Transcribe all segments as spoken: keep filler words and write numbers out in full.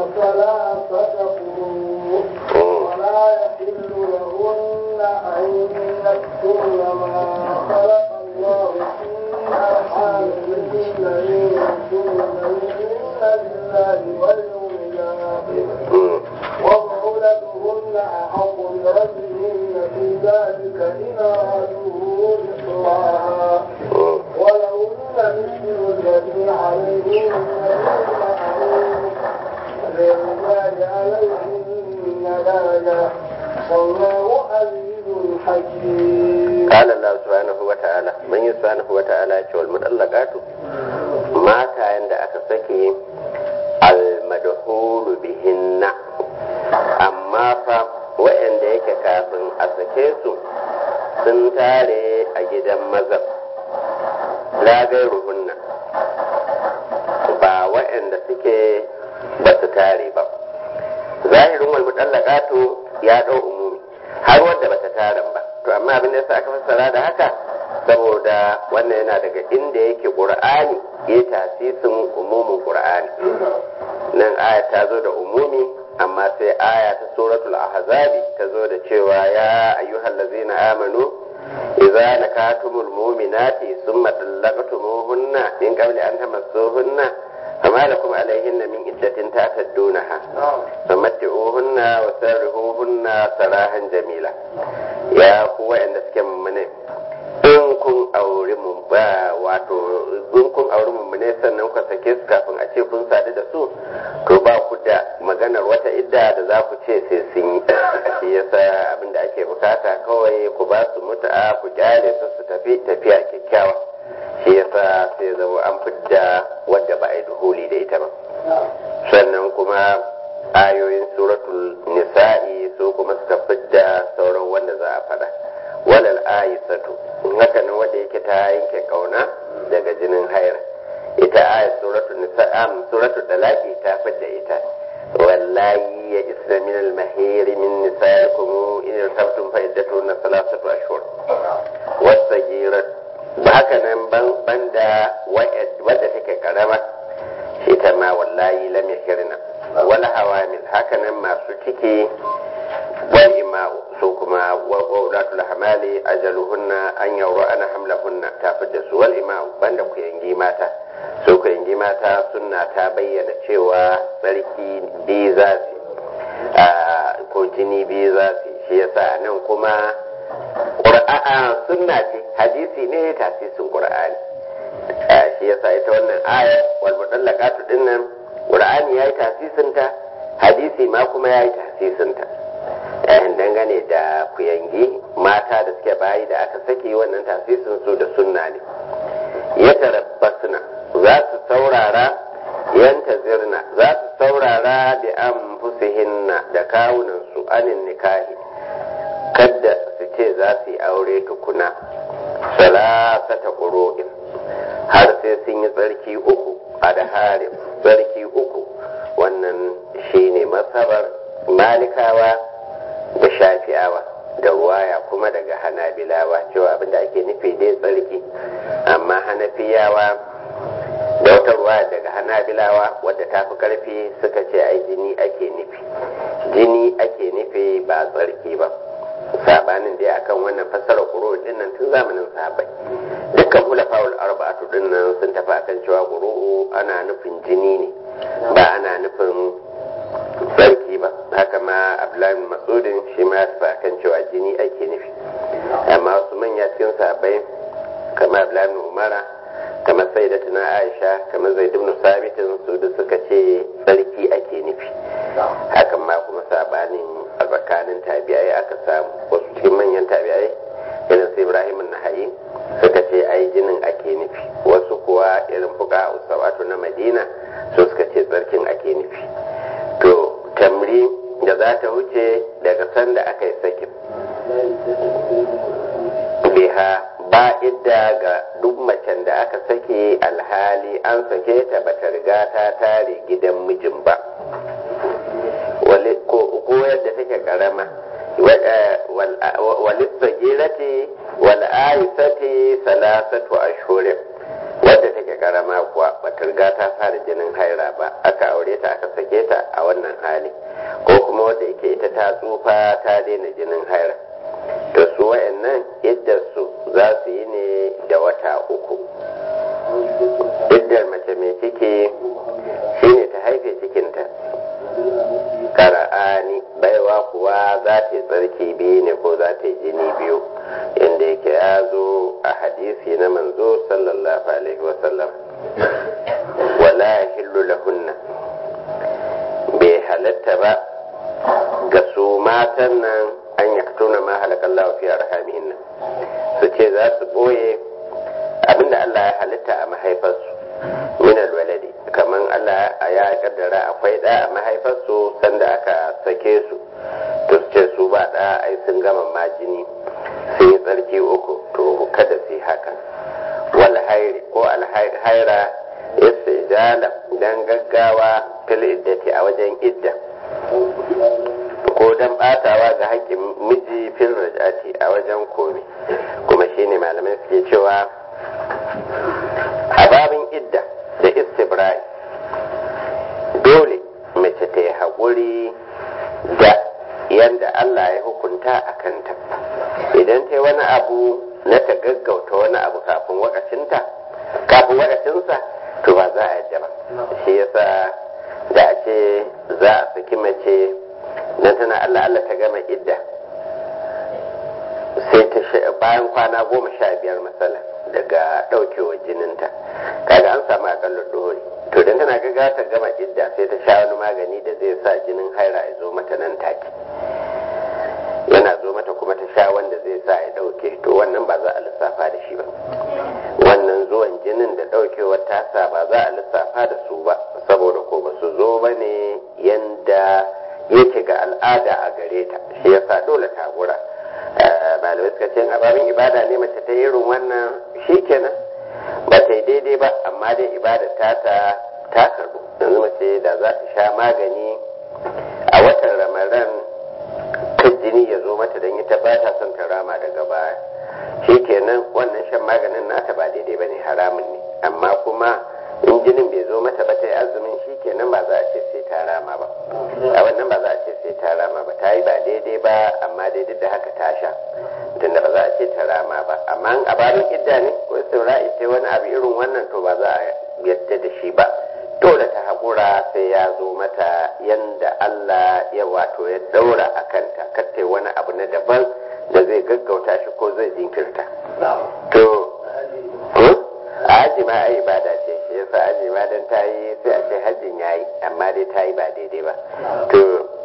ثلاثة قروء ولا يحل لهن أن يكتمن ما خلق الله في أرحامهن إن كن يؤمن بالله واليوم الآخر وبعولتهن أحق بردهن في ذلك إن أرادوا إصلاحا ولهن مثل الذي عليهن بالمعروف للرجال عليهن درجة والله عزيز حكيم. قال الله سبحانه وتعالى من سبحانه وتعالى والمطلقات mata yanda aka sake almadhulu bihinna amma fa waɗanda yake kafin a sake su sun tare a gidan maza lagai ruhunna ba waɗanda suke ba su tare ba zahirin wal mutallaqatu ya dau umumi har wanda bata taran ba to amma abin da yasa aka fassara da haka saboda wannan yana daga inda yake qur'ani ya tasisin umumin qur'ani nan aya ta zo da umumi amma sai aya ta suratul ahzabi ta zo da cewa ya ayyuhallazina amanu idza nakatumul mu'minati thumma talaqtumuhunna min qabli an tamassuhunna فما لكم عليهن من عدة تعتدونها فمتعوهن وسرحوهن سراحا جميلا يا قوة عند سكن منه in kun auri mun ba wato in kun auri mun ne sannan ku sake su kafin a ce kun sadu da su to ba ku da maganar wata idda da za ku ce sai sun yi shi yasa abin da ake bukata kawai ku ba su mutu'a ku kyale su su tafi tafiya kyakkyawa shi yasa sai zama an fidda wadda ba a yi duhuli da ita ba sannan kuma ayoyin suratul nisa'i su kuma suka fidda sauran wanda za a faɗa walal aisatu haka nan wanda yake ta yanke kauna daga jinin hayar ita ayat suratul nisa'am suratul talaqi ta fidda ita wallahi ya isra min al mahir min nisa'ikum in irtabtum fa iddatuna thalathatu ashhur wasagirat haka nan banda wadda take karama shi ta ma wallahi lam yahirna wala hawamil haka nan masu ciki wal ima'u su kuma wa qawlatul hamali ajaluhunna an yawra ana hamlahunna ta fidda su wal ima'u banda ku yangi mata su ku yangi mata sunna ta bayyana cewa sarki bi za su ko jini bi za su shi yasa nan kuma qur'a sunna ce hadisi ne tasisin qur'ani shi yasa ita wannan aya wal mutallaqatu dinnan qur'ani yayi tasisin ta hadisi ma kuma yayi tasisin ta eh dangane da kuyangi mata da suke bayi da aka saki wannan tasisin su da sunna ne ya tarabbasna za su saurara yantazirna za su saurara da anfusihinna da kawunan su anin nikahi kadda su ce za su yi aure tukuna salasata ƙuro'in har sai sun yi tsarki uku a da harin tsarki uku wannan shi ne masabar malikawa da shafi'awa da ruwaya kuma daga hanabilawa cewa abinda ake nufi dai tsarki amma hanafiyawa da wata ruwaya daga hanabilawa wadda ta fi karfi suka ce ai jini ake nufi jini ake nufi ba tsarki ba sabanin da akan wannan fassara qur'u din nan tun zamanin sahabbai dukkan hulafa'ul arba'atu din nan sun tafi akan cewa qur'u ana nufin jini ne ba ana nufin sarki ba haka ma Abdullahi bin Mas'udin shi ma ya tafi akan cewa jini ake nufi amma wasu manya cikin sahabbai kamar Abdullahi bin Umara kamar Sayyidatuna Aisha kamar Zaid ibn Sabit su da suka ce sarki ake nufi hakan ma kuma sabanin a tsakanin tabi'ai aka samu wasu cikin manyan tabi'ai irin su Ibrahim an-Nahayi suka ce ai jinin ake nufi wasu kuwa irin fuka usawatu na Madina su suka ce tsarkin ake nufi to tamri da za ta wuce daga sanda aka yi sakin biha ba idda ga duk macen da aka sake alhali an sake ta bata riga ta tare gidan mijin ba ko yadda take karama walisagirati wal aisati salasatu ashhurin wadda take karama kuwa bata bata riga ta fara jinin haira ba aka aure ta aka sake ta a wannan hali ko kuma wanda yake ita ta tsufa ta daina jinin haira to su wa'annan iddar su za su yi ne da wata uku. Iddar mace mai ciki shine ta haife cikinta. Qara'ani baiwa kuwa za ta yi tsarki biyu ne ko za ta yi jini biyu inda yake ya zo a hadisi na manzo sallallahu alaihi wasallam wala yahillu lahunna bai halatta ba ga su matan nan an yaktuna ma halakallahu fi arhamihin su ce za su boye abinda Allah ya halitta a mahaifarsu min alwaladi kaman Allah ya kaddara akwai da a mahaifarsu sanda aka sake su to su ce su ba da ai sun gama majini sun yi tsarki uku to kada su yi haka wal hairi ko al haira istijala dan gaggawa fil iddati a wajen idda ko dan batawa ga haƙƙin miji fil raj'ati a wajen komi kuma shine malamai suke cewa a babin idda da istibrai dole mace ta yi haƙuri da yadda Allah ya hukunta a kanta idan ta yi wani abu na ta gaggauta wani abu kafin wakacinta kafin wakacinsa to ba za a yadda ba shi yasa da a ce za a saki mace don tana Allah Allah ta gama idda sai ta bayan kwana goma sha biyar matsala daga ɗaukewar jininta kaga an samu akalla dori to dan tana gaga ta gama idda sai ta sha wani magani da zai sa jinin haira ya zo mata nan take yana zo mata kuma ta sha wanda zai sa ya ɗauke to wannan ba za a lissafa da shi ba wannan zuwan jinin da ɗaukewar tasa ba za a lissafa da su ba saboda ko ba su zo ba ne yanda yake ga al'ada a gare ta shi yasa dole ta gura malamai suka ce a babin ibada ne mace ta irin wannan shikenan ba ta yi daidai ba amma dai ibada ta ta ta karbu yanzu mace da za ta sha magani a watan ramadan kan jini ya zo mata don ita ba ta son ta rama daga baya shikenan wannan shan maganin nata ba daidai ba ne haramun ne amma kuma in jinin bai zo mata ba ta yi azumin shikenan ba za a ce sai ta rama ba a wannan ba za a ce sai ta rama ba ta yi ba daidai ba amma dai duk da haka ta sha tunda ba za a ce ta rama ba amma a babin idda ne ko saura'i sai wani abu irin wannan to ba za a yadda da shi ba dole ta haƙura sai ya zo mata yanda Allah ya wato ya daura a kanta kar ta wani abu na daban da zai gaggauta shi ko zai jinkirta to a haji ma ai ibada ce shi yasa haji ma dan ta yi sai a ce hajjin yayi amma dai ta yi ba daidai ba to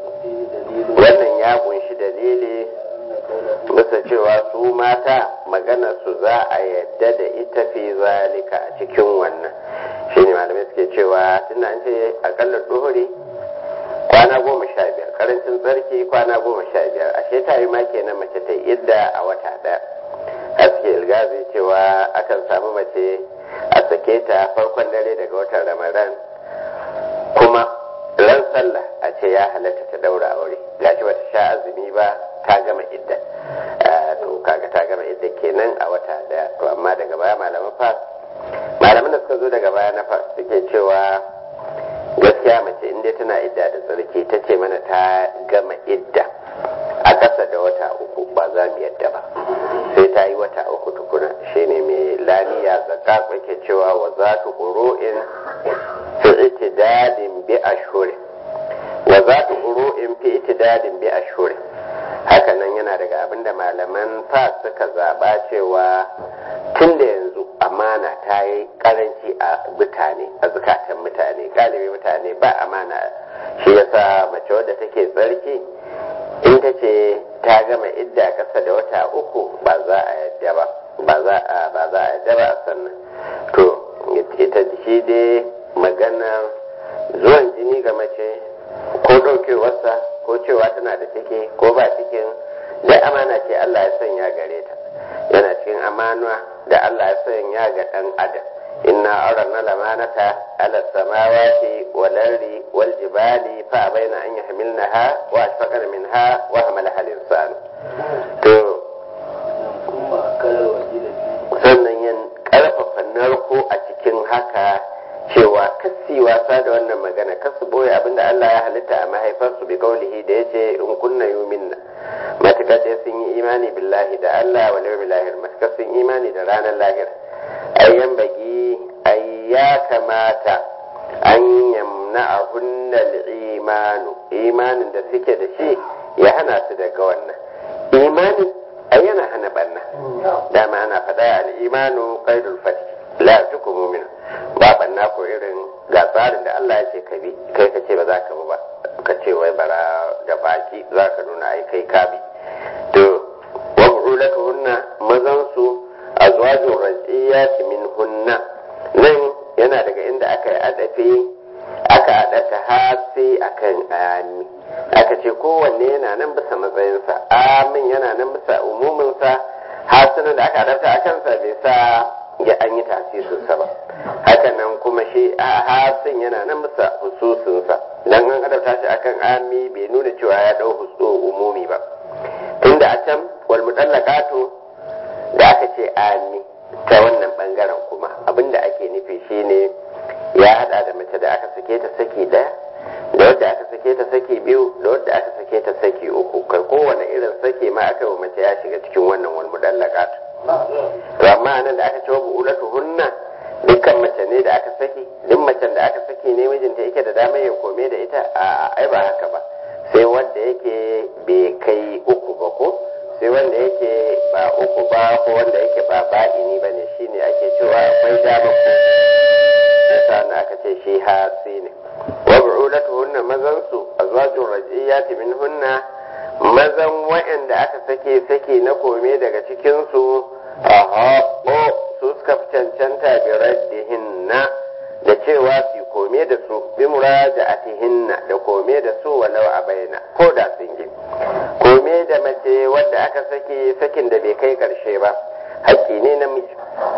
wannan ya kunshi dalili bisa cewa su mata magana su za a yadda da ita fi zalika a cikin wannan shine malamai suke cewa tunda an ce akalla duhuri kwana goma sha biyar karancin tsarki kwana goma sha biyar ashe ta yi ma kenan mace ta yi idda a wata ɗaya haske ilgazi cewa akan samu mace a sake ta farkon dare daga watan ramadan kuma ran sallah a ce ya halatta ta daura aure gashi bata sha azumi ba ta gama idda to kaga ta gama idda kenan a wata daya to amma daga baya malaman fa malaman da suka zo daga baya na fa suke cewa gaskiya mace inda tana idda da tsarki ta ce mana ta gama idda a ƙasa da wata uku ba za mu yadda ba sai ta yi wata uku tukuna shine mai laniya zakka yake cewa wa za tu ƙuru'in fi itidadin bi ashuri wa za tu ƙuru'in fi itidadin bi ashuri haka nan yana daga abinda malaman fa suka zaba cewa tun da yanzu amana ta yi karanci a mutane a zukatan mutane galibi mutane ba amana shi yasa mace wadda take tsarki in ta ce ta gama idda kasa da wata uku ba za a yadda ba ba za a ba za a yadda ba a sannan to ita shi dai maganar zuwan jini ga mace ko ɗaukewarsa ko cewa tana da ciki ko ba cikin dai amana ce Allah ya sanya gare ta yana cikin amana da Allah ya sanya ga ɗan adam inna aranna lamanata ala samawati wal ardi wal jibali fa baina an yahmilnaha wa ashfaqna minha wa hamalaha al-insan to sannan yin karfafa narko a cikin haka cewa kasi wasa da wannan magana kasu boye abinda Allah ya halitta a mahaifarsu bi kaulihi da yace in kunna yuminna matuƙa sai sun yi imani billahi da Allah wal yawmil akhir matuƙa sun imani da ranar lahira ayyan bagi ay ya kamata an yamna'ahunna al-imanu imanin da suke da shi ya hana su daga wannan imanin ai yana hana banna dama ana faɗa al-imanu qaidul fath la tukumu min ba banna ko irin ga tsarin da Allah ya ce ka bi kai ka ce ba za ka bi ba ka ce wai bara da baki za ka nuna ai kai ka bi to wa bu'ulatuhunna mazan su azwajur rajiyat minhunna nan yana daga inda aka yi adafi aka adata hasi akan ayani aka ce kowanne yana nan bisa matsayinsa amin yana nan bisa umuminsa hasinan da aka adata a kansa bai sa ya an yi tasirinsa ba hakanan kuma shi a hasin yana nan bisa hususinsa dan an adabta shi akan ami bai nuna cewa ya dau husu umumi ba inda a can wal mutallaqatu da aka ce ami ta wannan bangaren kuma abinda ake nufi shine ya hada da mace da aka sake ta saki daya da wadda aka sake ta saki biyu da wadda aka sake ta saki uku kai kowane irin sake ma aka yi mace ya shiga cikin wannan wal mutallaqatu to amma nan da aka ce wa bu'ulatuhunna dukkan mace ne da aka saki duk macen da aka saki ne mijinta yake da damar ya kome da ita a ai ba haka ba sai wanda yake bai kai uku ba ko sai wanda yake ba uku ba ko wanda yake ba ba'ini ba ne shine ake cewa akwai dama ko yasa aka ce shi hasi ne wa bu'ulatuhunna mazan su azwajur rajiyati minhunna mazan wa'anda aka sake sake na kome daga cikin su aha o su suka fi cancanta bi raddihinna da cewa su kome da su bi muraja'atihinna da kome da su walau a bayyana ko da sun yi kome da mace wadda aka sake sakin da bai kai karshe ba haƙƙi ne na miji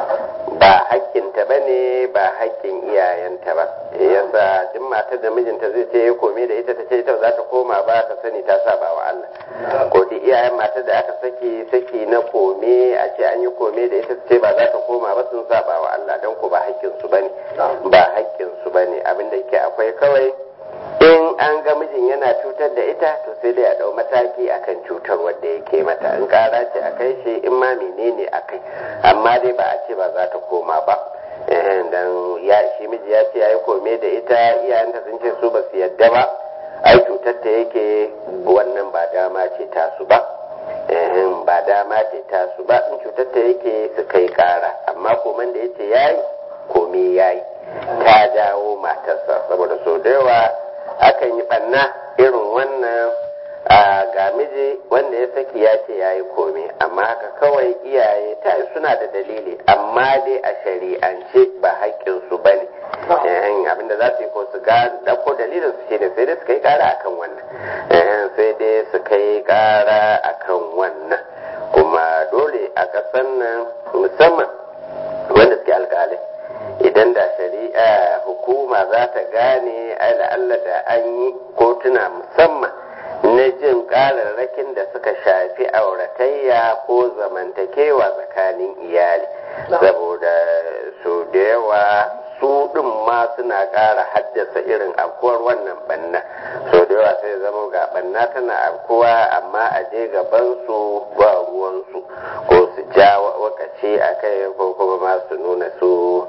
ba haƙƙinta ba ne ba haƙƙin iyayenta ba yasa duk matar da mijinta zai ce ya kome da ita ta ce ita za ta koma ba ta sani ta saba wa Allah ko duk iyayen matar da aka saki saki na kome a ce an yi kome da ita ta ce ba za ta koma ba sun saba wa Allah don ko ba haƙƙinsu ba ne ba haƙƙinsu ba ne abinda ke akwai kawai in an ga mijin yana cutar da ita to sai dai a dau mataki akan cutar wanda yake mata in kara ce a kai shi in ma menene a kai amma dai ba a ce ba za ta koma ba dan ya shi miji ya ce yayi kome da ita iyayenta sun ce su ba su yadda ba ai cutar ta yake wannan ba dama ce ta su ba ba dama ce ta su ba in cutar ta yake su kai kara amma koman da yace yayi kome yayi ta dawo matarsa saboda so da yawa akan yi banna irin wannan a ga miji wanda ya saki ya ce ya yi komai amma haka kawai iyaye ta suna da dalili amma dai a shari'ance ba haƙƙinsu ba ne abinda za su yi ko su ga ɗauko dalilin su shi ne sai dai su kai ƙara akan wannan sai dai su kai ƙara akan wannan kuma dole a ƙasan nan musamman wanda suke alƙalai idan da shari'a hukuma za ta gane Allah da an yi kotuna musamman na jin ƙararrakin da suka shafi auratayya ko zamantakewa tsakanin iyali saboda su da yawa su ɗin ma suna ƙara haddasa irin afkuwar wannan banna so da yawa sai zama ga banna tana afkuwa amma a je gaban su ba ruwansu ko su ja wakaci a kai ko kuma ma su nuna su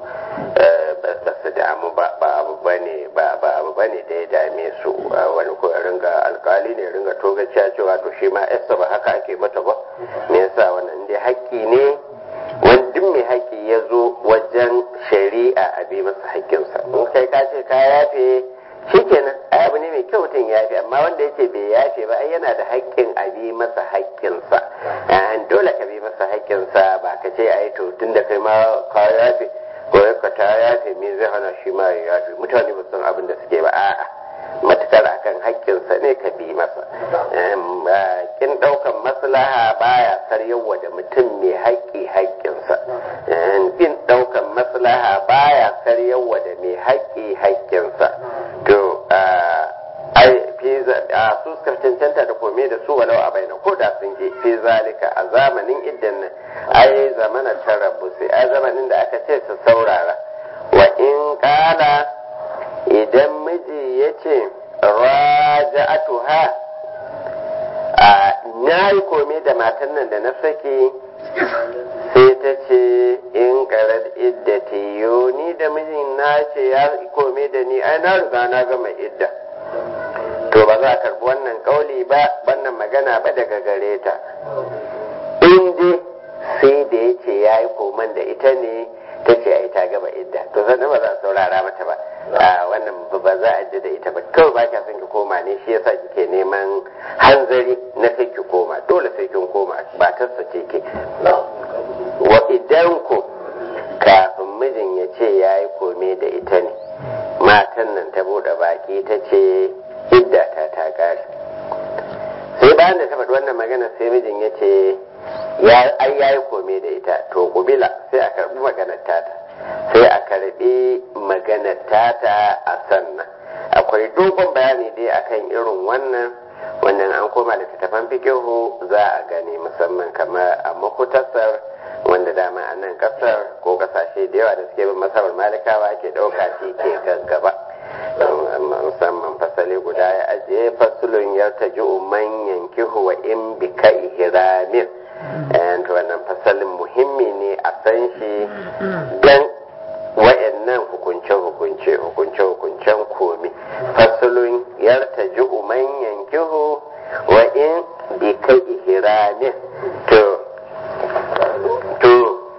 ba su damu ba ba abu bane ba ba abu bane da ya dame su wani ko ya ringa alkali ne ringa togaciya cewa to shi ma yasa ba haka ake mata ba me yasa wannan dai haƙƙi ne wanda mai haƙƙi ya zo wajen shari'a a bi masa haƙƙinsa in kai ka ce ka yafe shikenan ai abu ne mai kyau mutum yafe amma wanda yace bai yafe ba ai yana da haƙƙin a bi masa haƙƙinsa dole ka bi masa haƙƙinsa ba ka ce ai to tunda kai ma ka yafe ko ka ta yafe me zai hana shi ma ya yafe mutane ba san abin da suke ba a'a matukar akan haƙƙinsa ne ka bi masa kin ɗaukan maslaha baya saryawa da mutum mai haƙƙi haƙƙinsa kin ɗaukan maslaha baya saryawa da mai haƙƙi haƙƙinsa to ai fi a su suka cancanta da kome da su walau a baina ko da sun je fi zalika a zamanin idan ai zamana tarabbusi ai zamanin da aka ce su saurara wa in kala idan miji ya ce raja'atuha a na yi komi da matan nan da na saki sai ta ce in karar iddati yo ni da mijin na ce ya komi da ni ai na riga na gama idda to ba za a karbi wannan kauli ba wannan magana ba daga gare ta in dai sai da ya ce ya yi koman da ita ne ta ce ai ta gama idda to sannan ba za a saurara mata ba a wannan ba za a ji da ita ba kawai ba kya son ki koma ne shi yasa kike neman hanzari na sai ki koma dole sai kin koma ba ta sace ke wa idan ku kafin mijin ya ce ya yi kome da ita ne matan nan ta bude baki ta ce idda ta ta kare sai bayan da ta faɗi wannan magana sai mijin ya ce ya ai yayi kome da ita to kubila sai a karbi maganar tata sai a karbi maganar tata a sannan akwai dogon bayani dai akan irin wannan wannan an koma da tattafan fikihu za a gani musamman kamar a makutasar wanda dama a nan kasar ko kasashe da yawa da suke bin masabar malikawa ke ɗauka shi ke gaggaba musamman fasali guda ya ajiye fasulun ya ta ji man yankihu wa in bi ka ihramin and wannan fasalin muhimmi ne a san shi dan wa'annan hukunce hukunce hukunce hukuncen komi fasulun ya ta ji man yankihu wa in bi ka ihramin to to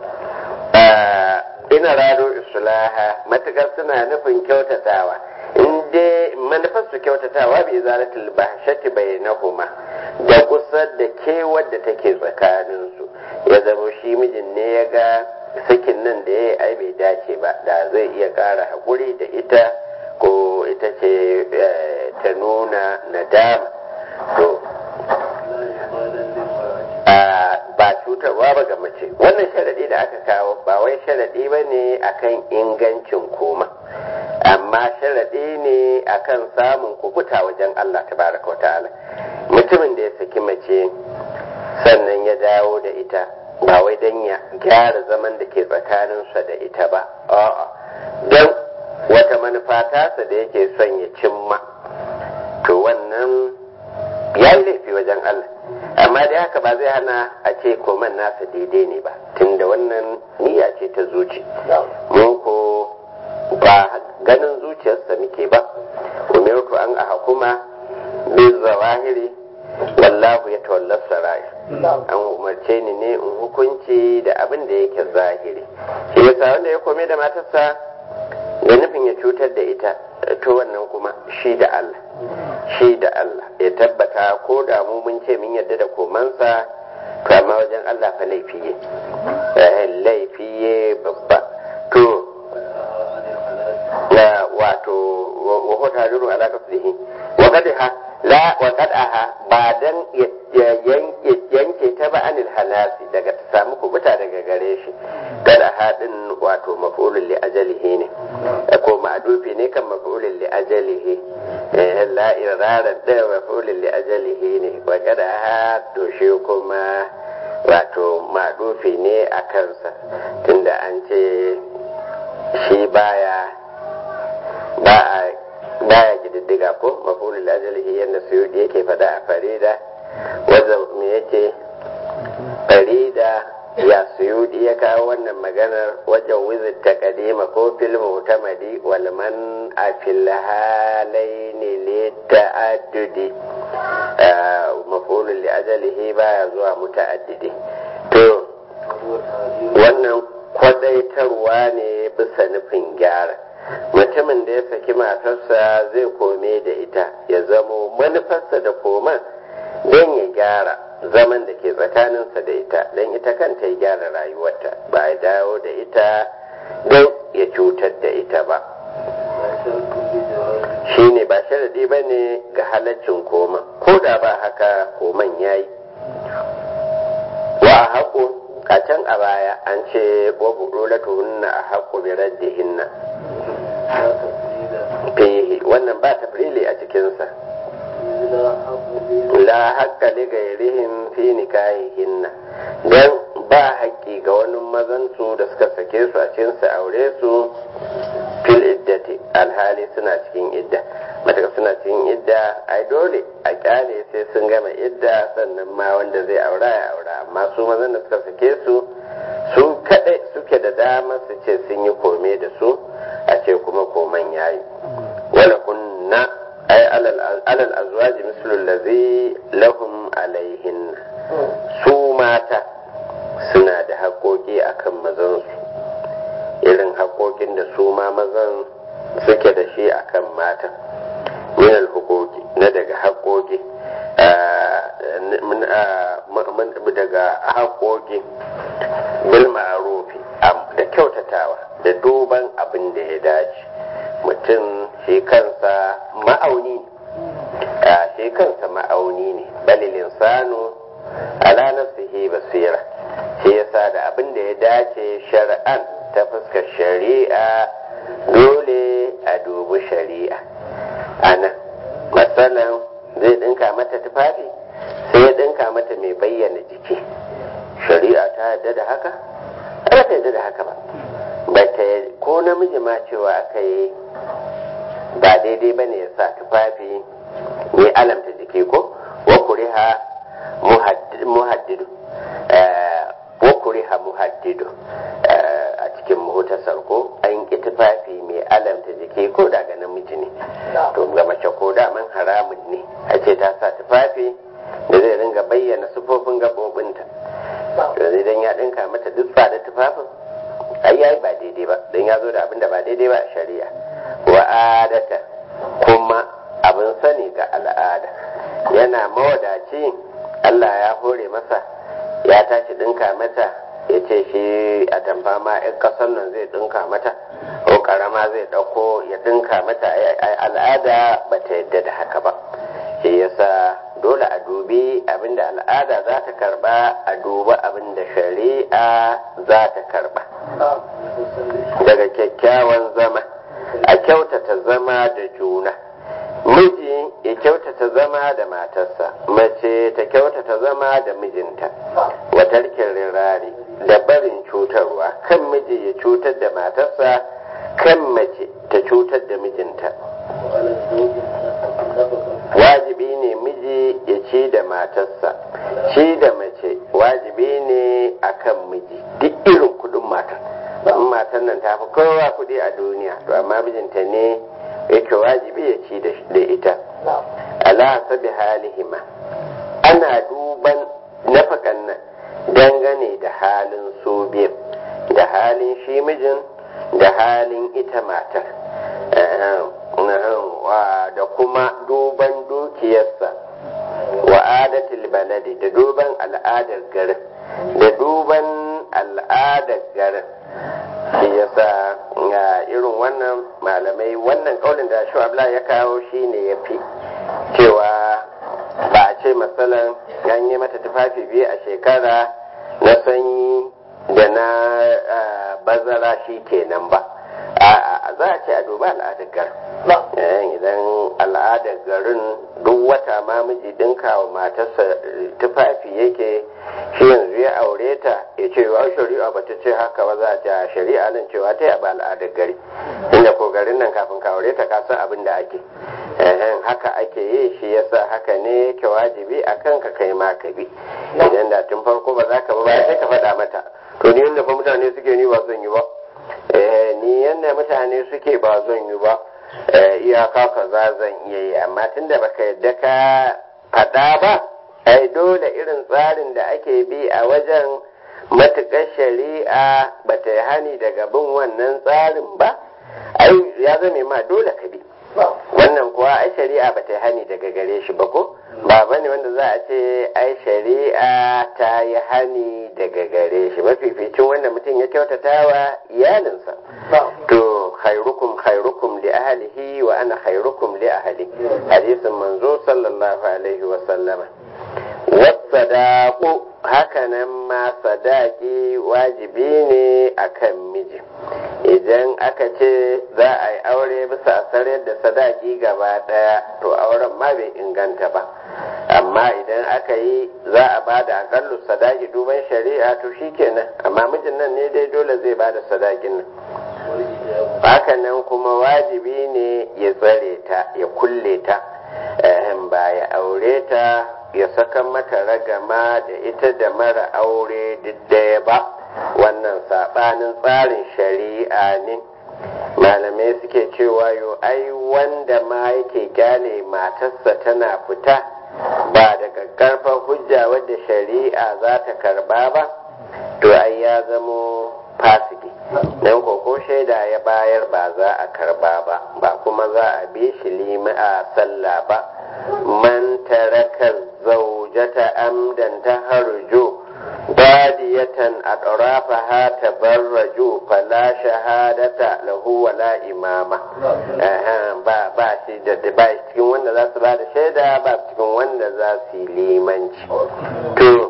ina rado islaha matukar suna nufin kyautatawa in dai manufar su kyautatawa bi zalatul bahshati bainahuma da kusa da kewar da take tsakanin su ya zama shi mijin ne ya ga sakin nan da yayi ai bai dace ba da zai iya ƙara hakuri da ita ko ita ce ta nuna nadama to ba cutarwa ba ga mace wannan sharadi da aka kawo ba wai sharadi ba ne akan ingancin koma amma sharadi ne akan samun kubuta wajen Allah tabaraka wa ta'ala mutumin da ya saki mace sannan ya dawo da ita ba wai dan ya gyara zaman da ke tsakaninsa da ita ba a'a don wata manufa tasa da yake son ya cimma to wannan ya yi laifi wajen Allah amma dai haka ba zai hana a ce koman nasa daidai ne ba tunda wannan niyya ce ta zuci mun ko ba ganin zuciyarsa muke ba umirtu an ahkuma bil zawahiri wallahu yatawalla sarair an umarce ni ne in hukunci da abin da yake zahiri shi yasa wanda ya kome da matarsa da nufin ya cutar da ita to wannan kuma shi da Allah shi da Allah ya tabbata ko da mu mun ce mun yarda da komansa to amma wajen Allah fa laifiye laifiye babba to ya wato wa hota duru ala kasdihi wa qadha la wa qadha ba dan ya yanke yanke ta ba anil halasi daga ta samu kubuta daga gare shi kada hadin wato maf'ulun li ajalihi ne ko ma'dufi ne kan maf'ulun li ajalihi la iraran da maf'ulun li ajalihi ne wa kada to shi kuma wato ma'dufi ne a kansa tunda an ce shi baya ba a baya kididdiga ko maf'ulun li ajalihi yanda suyudi yake fada a farida wanda me yake farida ya suyudi ya kawo wannan maganar wajen wizit ta kadima ko fil mutamadi wal man a fil halaini li ta'addudi maf'ulun li ajalihi baya zuwa muta'addidi to wannan kwadaitarwa ne bisa nufin gyara mutumin da ya saki matarsa zai kome da ita ya zamo manufarsa da koman don ya gyara zaman da ke tsakaninsa da ita don ita kanta ya gyara rayuwarta ba ya dawo da ita don ya cutar da ita ba shi ne ba sharadi ba ne ga halaccin koman ko da ba haka koman ya yi wa a haƙo a can a baya an ce wa buɗulatuhunna a haƙo bi raddihinna fihi wannan ba tafrili a cikinsa la haƙƙa li gairihin fi nikahihinna dan ba haƙƙi ga wani mazansu da suka sake su a cikin su aure su fil iddati alhali suna cikin idda mataka suna cikin idda ai dole a kyale sai sun gama idda sannan ma wanda zai aura ya aura amma su mazan da suka sake su su kadai suke da damar su ce sun yi kome da su a ce kuma koman yayi wala kunna ai alal azwaji mislu allazi lahum alaihin su mata suna da haƙoƙi akan mazansu irin haƙoƙin da su ma mazan suke da shi akan matan min al-huquqi na daga haƙoƙi daga haƙoƙi bil ma'rufi da kyautatawa da duban abin da ya dace mutum shi kansa ma'auni ne shi kansa ma'auni ne balil insanu ala nafsihi basira shi yasa da abin da ya dace shar'an ta fuskar shari'a dole a dubi shari'a ana matsalan zai dinka mata tufafi sai ya dinka mata mai bayyana jiki shari'a ta yadda da haka ba ta yadda da haka ba ba ta ko namiji ma cewa aka yi ba daidai ba ne ya sa tufafi mai alamta jiki ko wa kuriha muhaddidu wa kuriha muhaddidu a cikin muhtasar ko an ki tufafi mai alamta jiki ko daga namiji ne to ga mace ko da man haramun ne a ce ta sa tufafi da zai ringa bayyana sufofin gaɓoɓinta to idan ya ɗinka mata duk da tufafin ai yayi ba daidai ba don ya zo da abin da ba daidai ba a shari'a wa adata kuma abin sani ga al'ada yana mawadaci Allah ya hore masa ya tashi ɗinka mata ya ce shi a tamfa ma 'yan ƙasar nan zai ɗinka mata ko ƙarama zai ɗauko ya ɗinka mata al'ada ba ta yadda da haka ba shi yasa dole a dubi abinda al'ada za ta karba a duba abinda shari'a za ta karba daga kyakkyawan zama a kyautata zama da juna miji ya kyautata zama da matarsa mace ta kyautata zama da mijinta watarkin rirari da barin cutarwa kan miji ya cutar da matarsa kan mace ta cutar da mijinta wajibi ne miji ya ci da matarsa ci da mace wajibi ne akan miji duk irin kudin matar in matar nan ta fi kowa kudi a duniya to amma mijinta ne yake wajibi ya ci da ita ala sabi halihima ana duban nafakan nan dangane da halin su biyu da halin shi mijin da halin ita matar da kuma duban dukiyarsa wa adatul baladi da duban al'adar garin da duban al'adar garin shi yasa irin wannan malamai wannan kaulin da shi abla ya kawo shi ne ya fi cewa ba a ce matsalan an yi mata tufafi biyu a shekara na sanyi da na bazara shi kenan ba a za a ce a duba al'adar garin idan al'adar garin duk wata ma miji dinka wa matarsa tufafi yake shi yanzu ya aure ta ya ce wa shari'a ba ta ce haka ba za a ce a shari'a nan cewa ta yaba al'adar gari inda ko garin nan kafin ka aure ta ka san abin da ake haka ake yi shi yasa haka ne yake wajibi a kanka kai ma ka bi idan da tun farko ba za ka ba sai ka faɗa mata to ni yadda fa mutane suke ni ba zan yi ba ni yadda mutane suke ba zan yi ba iyaka kaza zan iya yi amma tunda baka yadda ka faɗa ba ai dole irin tsarin da ake bi a wajen matuƙar shari'a ba ta yi hani daga bin wannan tsarin ba ai ya zame ma dole ka bi wannan kuwa ai shari'a ba ta yi hani daga gare shi ba ko ba bane wanda za a ce ai shari'a ta yi hani daga gare shi mafificin wanda mutum ya kyautata wa iyalinsa to khairukum khairukum li ahlihi wa ana khairukum li ahli hadisin manzo sallallahu alaihi wa sallama wasadaqu hakanan ma sadaki wajibi ne akan miji idan aka ce za a yi aure bisa sarar da sadaki gaba daya to auren ma bai inganta ba amma idan aka yi za a ba da akallu sadaki duban shari'a to shikenan amma mijin nan ne dai dole zai ba da sadakin nan hakanan kuma wajibi ne ya tsare ta ya kulle ta ba ya aure ta ya saka mata ragama da ita da mara aure duk daya ba, wannan saɓanin tsarin shari'a ne. Malamai suke cewa yo ai wanda ma yake kyale matarsa tana fita ba da ƙarfar hujja wadda shari'a za ta karba ba, to ai ya zamo fasiki nan ko shaida ya bayar ba za a karba ba, ba kuma za a bi shi lima a sallah ba. Man taraka zaujata amdan taharju badiyatan atrafaha tabarraju fala shahadata lahu wala imama. ba ba shi da ba cikin wanda za su ba da shaida, ba cikin wanda za su yi limanci. To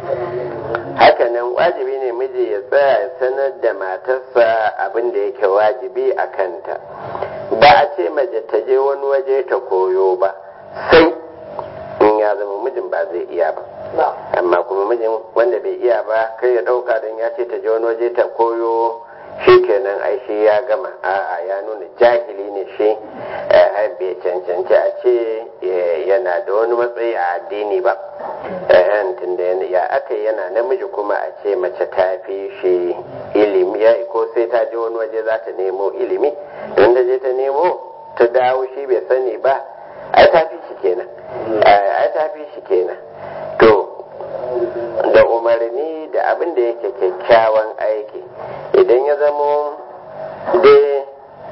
hakanan wajibi ne miji ya tsaya ya sanar da matarsa abin da yake wajibi a kanta. Ba a ce mace ta je wani waje ta koyo ba, sai in ya zama mijin ba zai iya ba. Amma kuma mijin wanda bai iya ba kai ya dauka don ya ce ta je wani waje ta koyo shi kenan ai shi ya gama. A'a, ya nuna jahili ne shi, har bai cancanci a ce yana da wani matsayi a addini ba. Tunda ya aka yana namiji kuma a ce mace ta fi shi ilimi, ya ko sai ta je wani waje za ta nemo ilimi, don ta je ta nemo ta dawo shi bai sani ba, ai ta fi shi kenan, ai ta fi shi kenan. To da umarni da abin da yake kyakkyawan aiki, idan ya zamo dai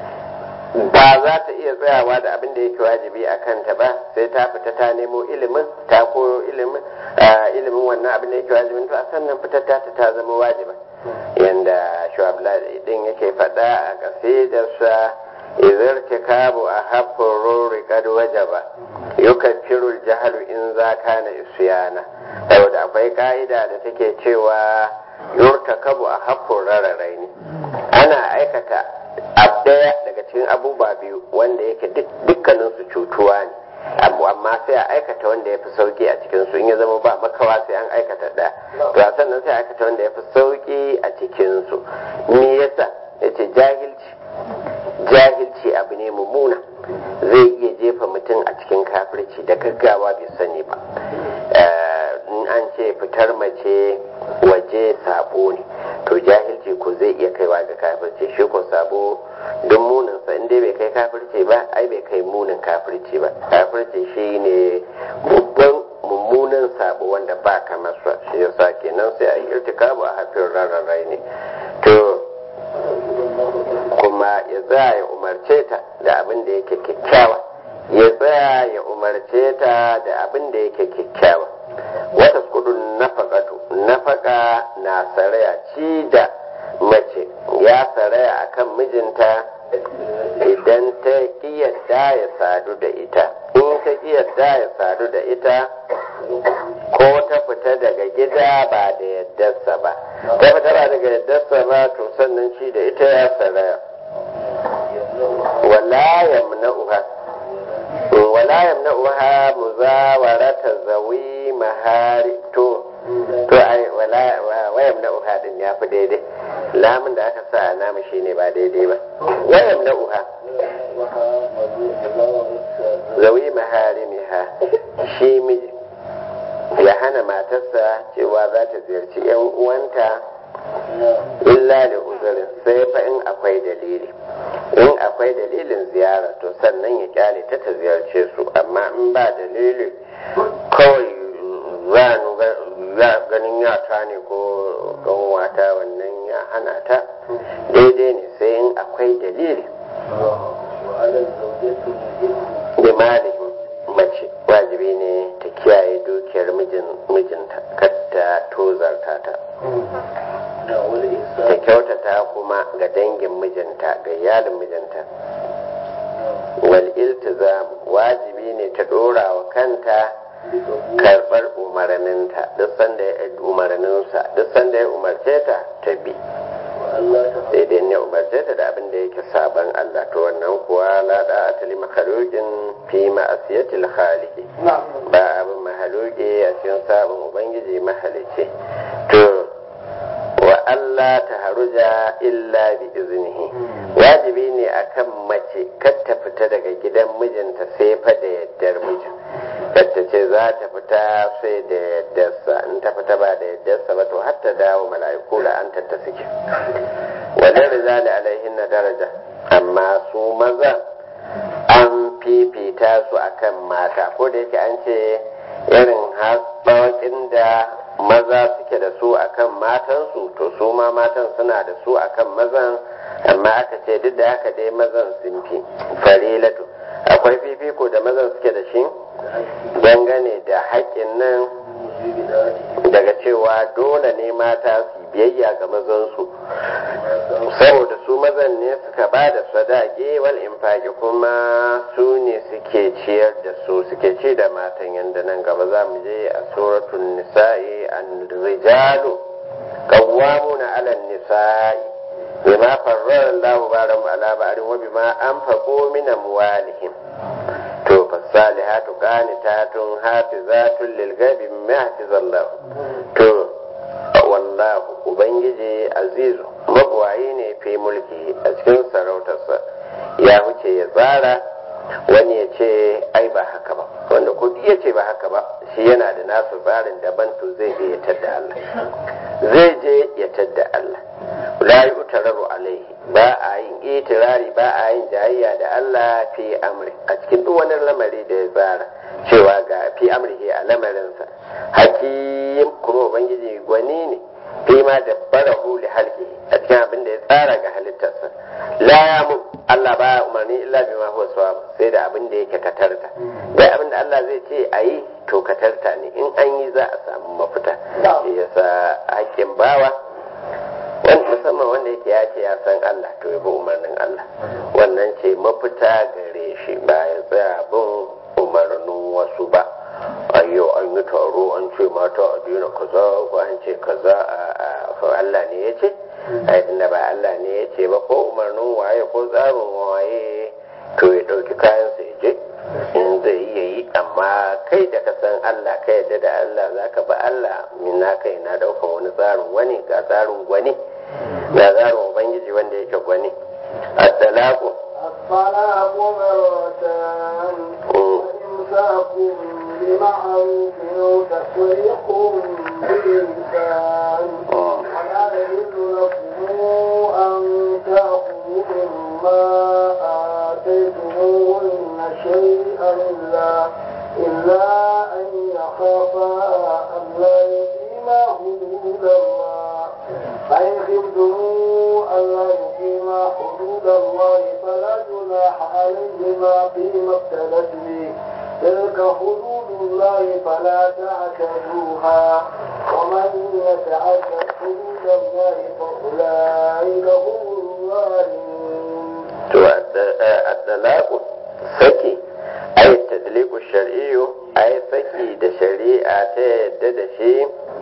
ba za ta iya tsayawa da abin da yake wajibi a kanta ba, sai ta fita ta nemo ilimin, ta koyo ilimin ilimin wannan abin da yake wajibin, to a sannan fitar ta ta zama wajiba. Yanda Shu'abla din yake faɗa a kasidarsa idhar tikabu a haffin rori kad wajaba yukaffiru jahalu in za kana isyana. Saboda akwai ka'ida da take cewa yurtakabu a haffin rararai ne, ana aikata ɗaya daga cikin abubuwa biyu wanda yake dukkanin su cutuwa ne, abu amma sai a aikata wanda ya fi sauki a cikin su, in ya zama ba makawa sai an aikata ɗaya, to a sannan sai a aikata wanda ya fi sauki a cikin su. Me yasa? Yace jahilci jahilci abu ne mummuna, zai iya jefa mutum a cikin kafirci da gaggawa bai sani ba. In an ce fitar mace waje sabo ne, to jahilci ko zai iya kaiwa ga kafirci. Shi ko sabo don muninsa in dai bai kai kafirci ba, ai bai kai munin kafirci ba. Kafirci shi ne babban mummunan sabo wanda ba kamar sa, shi yasa kenan sai a yi irtikabu a hafin rarrarai ne. To kuma ya tsaya ya umarce ta da abin da yake kyakkyawa, ya tsaya ya umarce ta da abin da yake kyakkyawa. Wata kudin nafaqatu, nafaka na saraya, ci da mace ya saraya akan mijinta idan ta kiyarda ya sadu da ita. In ta kiyarda ya sadu da ita ko ta fita daga gida ba da yaddarsa ba, ta fita ba daga yaddarsa ba, to sannan ci da ita ya saraya. wala yamna'uha wala yamna'uha muzawarata zawi mahari. To to ai wala wa yamna'uha din ya fi daidai, lamun da aka sa namu shine ba daidai ba. Wa yamna'uha zawi maharimiha, shi miji ya hana matarsa cewa za ta ziyarci yan uwanta illa da uzurin, sai fa in akwai dalili. In akwai dalilin ziyara to sannan ya kyale ta ta ziyarce su, amma in ba dalili kawai za ganin yata ne ko ganwata, wannan ya hana ta, daidai ne sai in akwai dalili. Da malihim, mace wajibi ne ta kiyaye dukiyar mijinta, kar ta tozarta ta, ta kyautata kuma ga dangin mijinta, ga iyalin mijinta. Wal iltizam, wajibi ne ta dora wa kanta karɓar umarninta, duk sanda ya umarninsa, duk sanda ya umarce ta ta bi, sai dai ya umarce ta da abin da yake saban Allah, to wannan kuwa la da atali makhluqin fi ma'asiyatil khaliqi, ba abin mahaluki a cikin sabon ubangiji mahalici. To wa Allah ta haruja illa bi iznihi wajibi ne akan mace kar ta fita daga gidan mijinta sai fa da yaddar mijin kar ta ce za ta fita sai da yaddarsa in ta fita ba da yaddarsa ba to har ta dawo mala'iku da an ta suke wajen rijali alaihin na daraja amma su maza an fifita su akan mata ko da yake an ce irin haɓawakin da maza suke da su akan matansu to su ma matan suna da su akan mazan amma aka ce duk da haka dai mazan sun fi farilatu akwai fifiko da mazan suke da shi dangane da haƙƙin nan daga cewa dole ne mata su biyayya ga mazansu saboda su mazan ne suka ba da sadaki wal infaki kuma su ne suke ciyar da su suke ci da matan yadda nan gaba za mu je a suratul nisa'i an rijalu qawwamuna 'ala an-nisa'i bima farrara Allahu ba'dahum 'ala ba'din wa bima anfaqu min amwalihim to fasalihatu qanitatun hafizatun lil ghaibi mimma hafizallahu to wallahu ubangiji azizu magwayi ne fi mulki a cikin sarautarsa ya wuce ya tsara wani ya ce ai ba haka ba wanda kudi ya ce ba haka ba shi yana da nasu tsarin daban to zai je ya tadda Allah zai je ya tadda Allah la yutararu alaihi ba a yin itirari ba a yin jayayya da Allah fi amri a cikin duk wani lamari da ya tsara cewa ga fi amrihi a lamarinsa hakim kuma ubangiji gwani ne fi ma da barahu li halki a cikin abin da ya tsara ga halittarsa la ya mu Allah ba umarni illa bima huwa sawab sai da abin da yake katarta dai abin da Allah zai ce ayi to katarta ne in an yi za a samu mafita shi yasa hakkin bawa wani musamman wanda yake ya ce ya san Allah to ya bi umarnin Allah wannan ce mafita gare shi ba ya tsaya bin umarnin wasu ba ayyo an yi taro an ce mata a dina kaza ko an ce kaza a Allah ne ya ce ai tunda ba Allah ne ya ce ba ko umarnin waye ko tsarin waye to ya dauki kayan sa ya je in zai iya yi amma kai da ka san Allah ka yadda da Allah zaka ba Allah min na kai na daukan wani tsarin wani ga tsarin gwani ga tsarin ubangiji wanda yake gwani at-talaqu الطلاق مرتان وإمساك بمعروف وتفريق بإحسان ولا يحل لكم أن تأخذوا مما آتيتموهن شيئا إلا إلا أن يخافا ألا يقيما حدود الله فإن خفتم ألا يقيما حدود الله فلا جناح عليهما فيما افتدت به تلك حدود الله فلا تعتدوها ومن يتعد حدود الله فأولئك هم الظالمون. الطلاق سكي أي التدليق الشرعي أي سكي da shari'a ta yadda da shi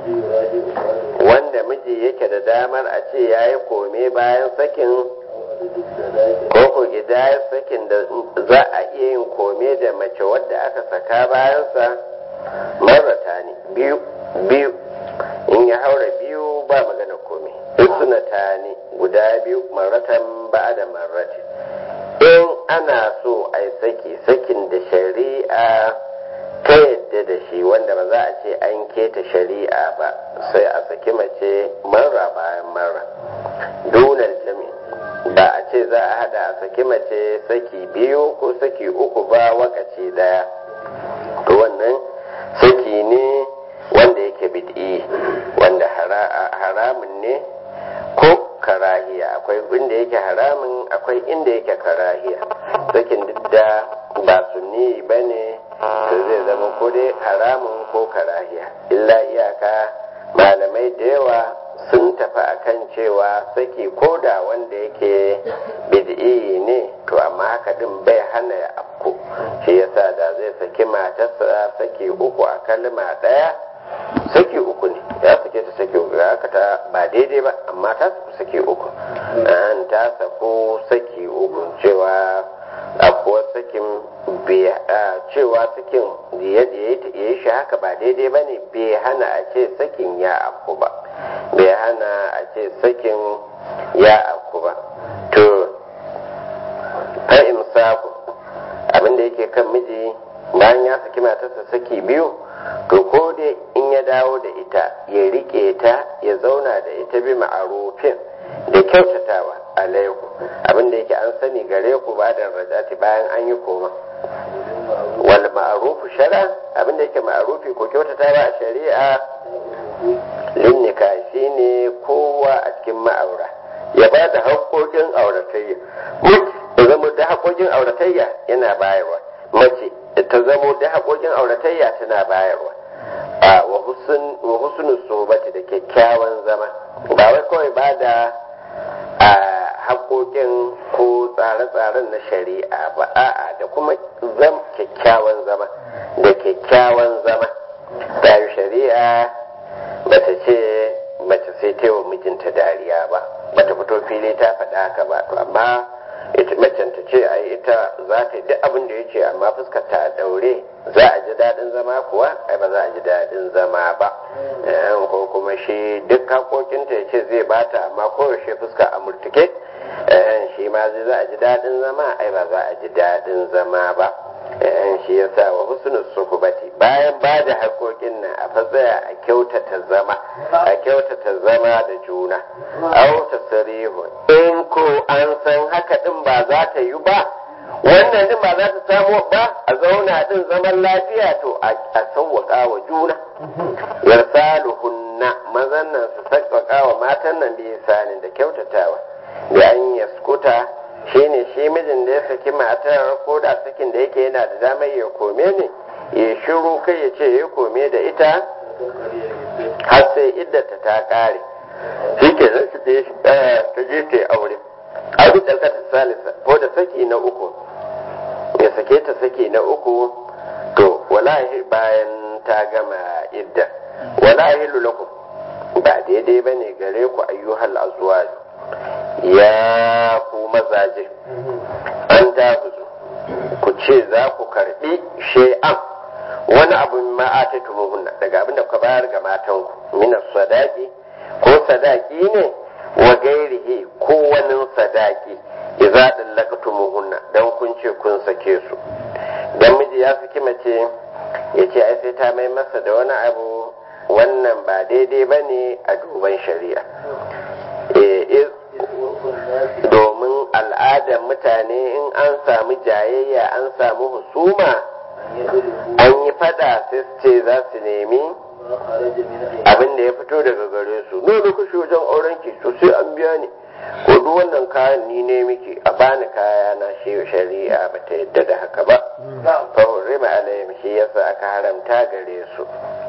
wanda miji yake da damar a ce ya yi kome bayan sakin ko ko gidayar sakin da za a iya yin kome da mace wadda aka saka bayansa marata ne biyu biyu in ya haura biyu ba magana kome suna ta ne guda biyu maratan ba da marati in ana so a yi saki sakin da shari'a ta yadda da shi wanda ba za a ce an keta shari'a ba sai a saki mace marra bayan marra dunar jami ba a ce za a hada a saki mace saki biyu ko saki uku ba wakaci daya to wannan saki ne wanda yake bid'i wanda haramun ne ko karahiya akwai inda yake haramun akwai inda yake karahiya sakin duk da ba sunni ba ne to zai zama ko dai haramun ko karahiya illa iyaka malamai da yawa sun tafi akan cewa saki ko da wanda yake bid'i ne to amma haka din bai hana ya afko shi yasa da zai saki matarsa saki uku a kalma daya saki uku ne ya sake ta saki uku haka ta ba daidai ba amma ta saki uku an ta sako saki uku cewa abuwa sakin cewa sakin ya yi shi haka ba daidai ba ne bai hana a ce sakin ya abu ba bai hana a ce sakin ya aku ba. To fa imsaku abinda yake kan miji bayan ya saki matarsa saki biyu, to ko dai in ya dawo da ita ya rike ta ya zauna da ita bi ma'arufin da kyautatawa alaihu, abinda yake an sani gare ku ba da rajati bayan an yi koma. Wal ma'arufu shara abinda yake ma'arufi ko kyautatawa a shari'a linnika shine kowa a cikin ma'aura ya ba da haƙoƙin auratayya, ya zama da haƙoƙin auratayya yana bayarwa, mace ta zamo da haƙoƙin auratayya tana bayarwa. A wa husnul sohbati da kyakkyawan zama, ba wai kawai ba da a haƙoƙin ko tsare-tsaren na shari'a ba, a'a da kuma zam kyakkyawan zama da kyakkyawan zama. Tayi shari'a bata ce mace sai ta yi wa mijinta dariya ba, bata fito fili ta faɗa haka ba, to amma ita macen ta ce ai ita za ta yi duk abin da ya ce amma fuskar ta a daure, za a ji daɗin zama kuwa ai ba za a ji daɗin zama ba. Ko kuma shi duk haƙoƙinta ya ce zai bata amma kowace fuska a murtuke, shi ma zai za a ji daɗin zama ai ba za a ji daɗin zama ba. Shi ya sa wa husnul suhbati bayan ba da haƙoƙin nan a fasaya a kyautata zama, a kyautata zama da juna. Au tasrihu in ko an san haka din ba za ta yi ba, wannan din ba za ta samu ba a zauna din zaman lafiya, to a sauwaƙa wa juna. Yarsaluhunna mazan nan su sauwaƙa wa matan nan biyu sanin da kyautatawa da an yaskuta shine shi mijin da ya saki matar ko da sakin da yake yana da damar ya kome ne ya shiru kai ya ce ya kome da ita har sai iddata ta kare, shi ke zai shi ta je ta aure. Abin ɗalƙatar salisa ko da saki na uku ya sake ta saki na uku, to wallahi bayan ta gama idda wallahi lulakum ba daidai bane gare ku ayyuhal azwaj ya ku mazaje an ta ku ce za ku karbi shay'an wani abu ma atatu muhunna daga abinda ku bayar ga matanku minas sadaqi ko sadaki ne wa gairihi ko wani sadaki idza dallaqtumuhunna dan kun ce kun sake su. Dan miji ya saki mace ya ce ai sai ta mai masa da wani abu, wannan ba daidai bane a duban shari'a. eh domin al'adar mutane in an samu jayayya an samu husuma an yi fada sai su ce za su nemi abin da ya fito daga gare su, no da kushe wajen auren ki to sai an biya ni, ko duk wannan kayan ni ne miki a bani kaya na, shi shari'a ba ta yadda da haka ba. fa hurrima alayhim, shi yasa aka haramta gare su.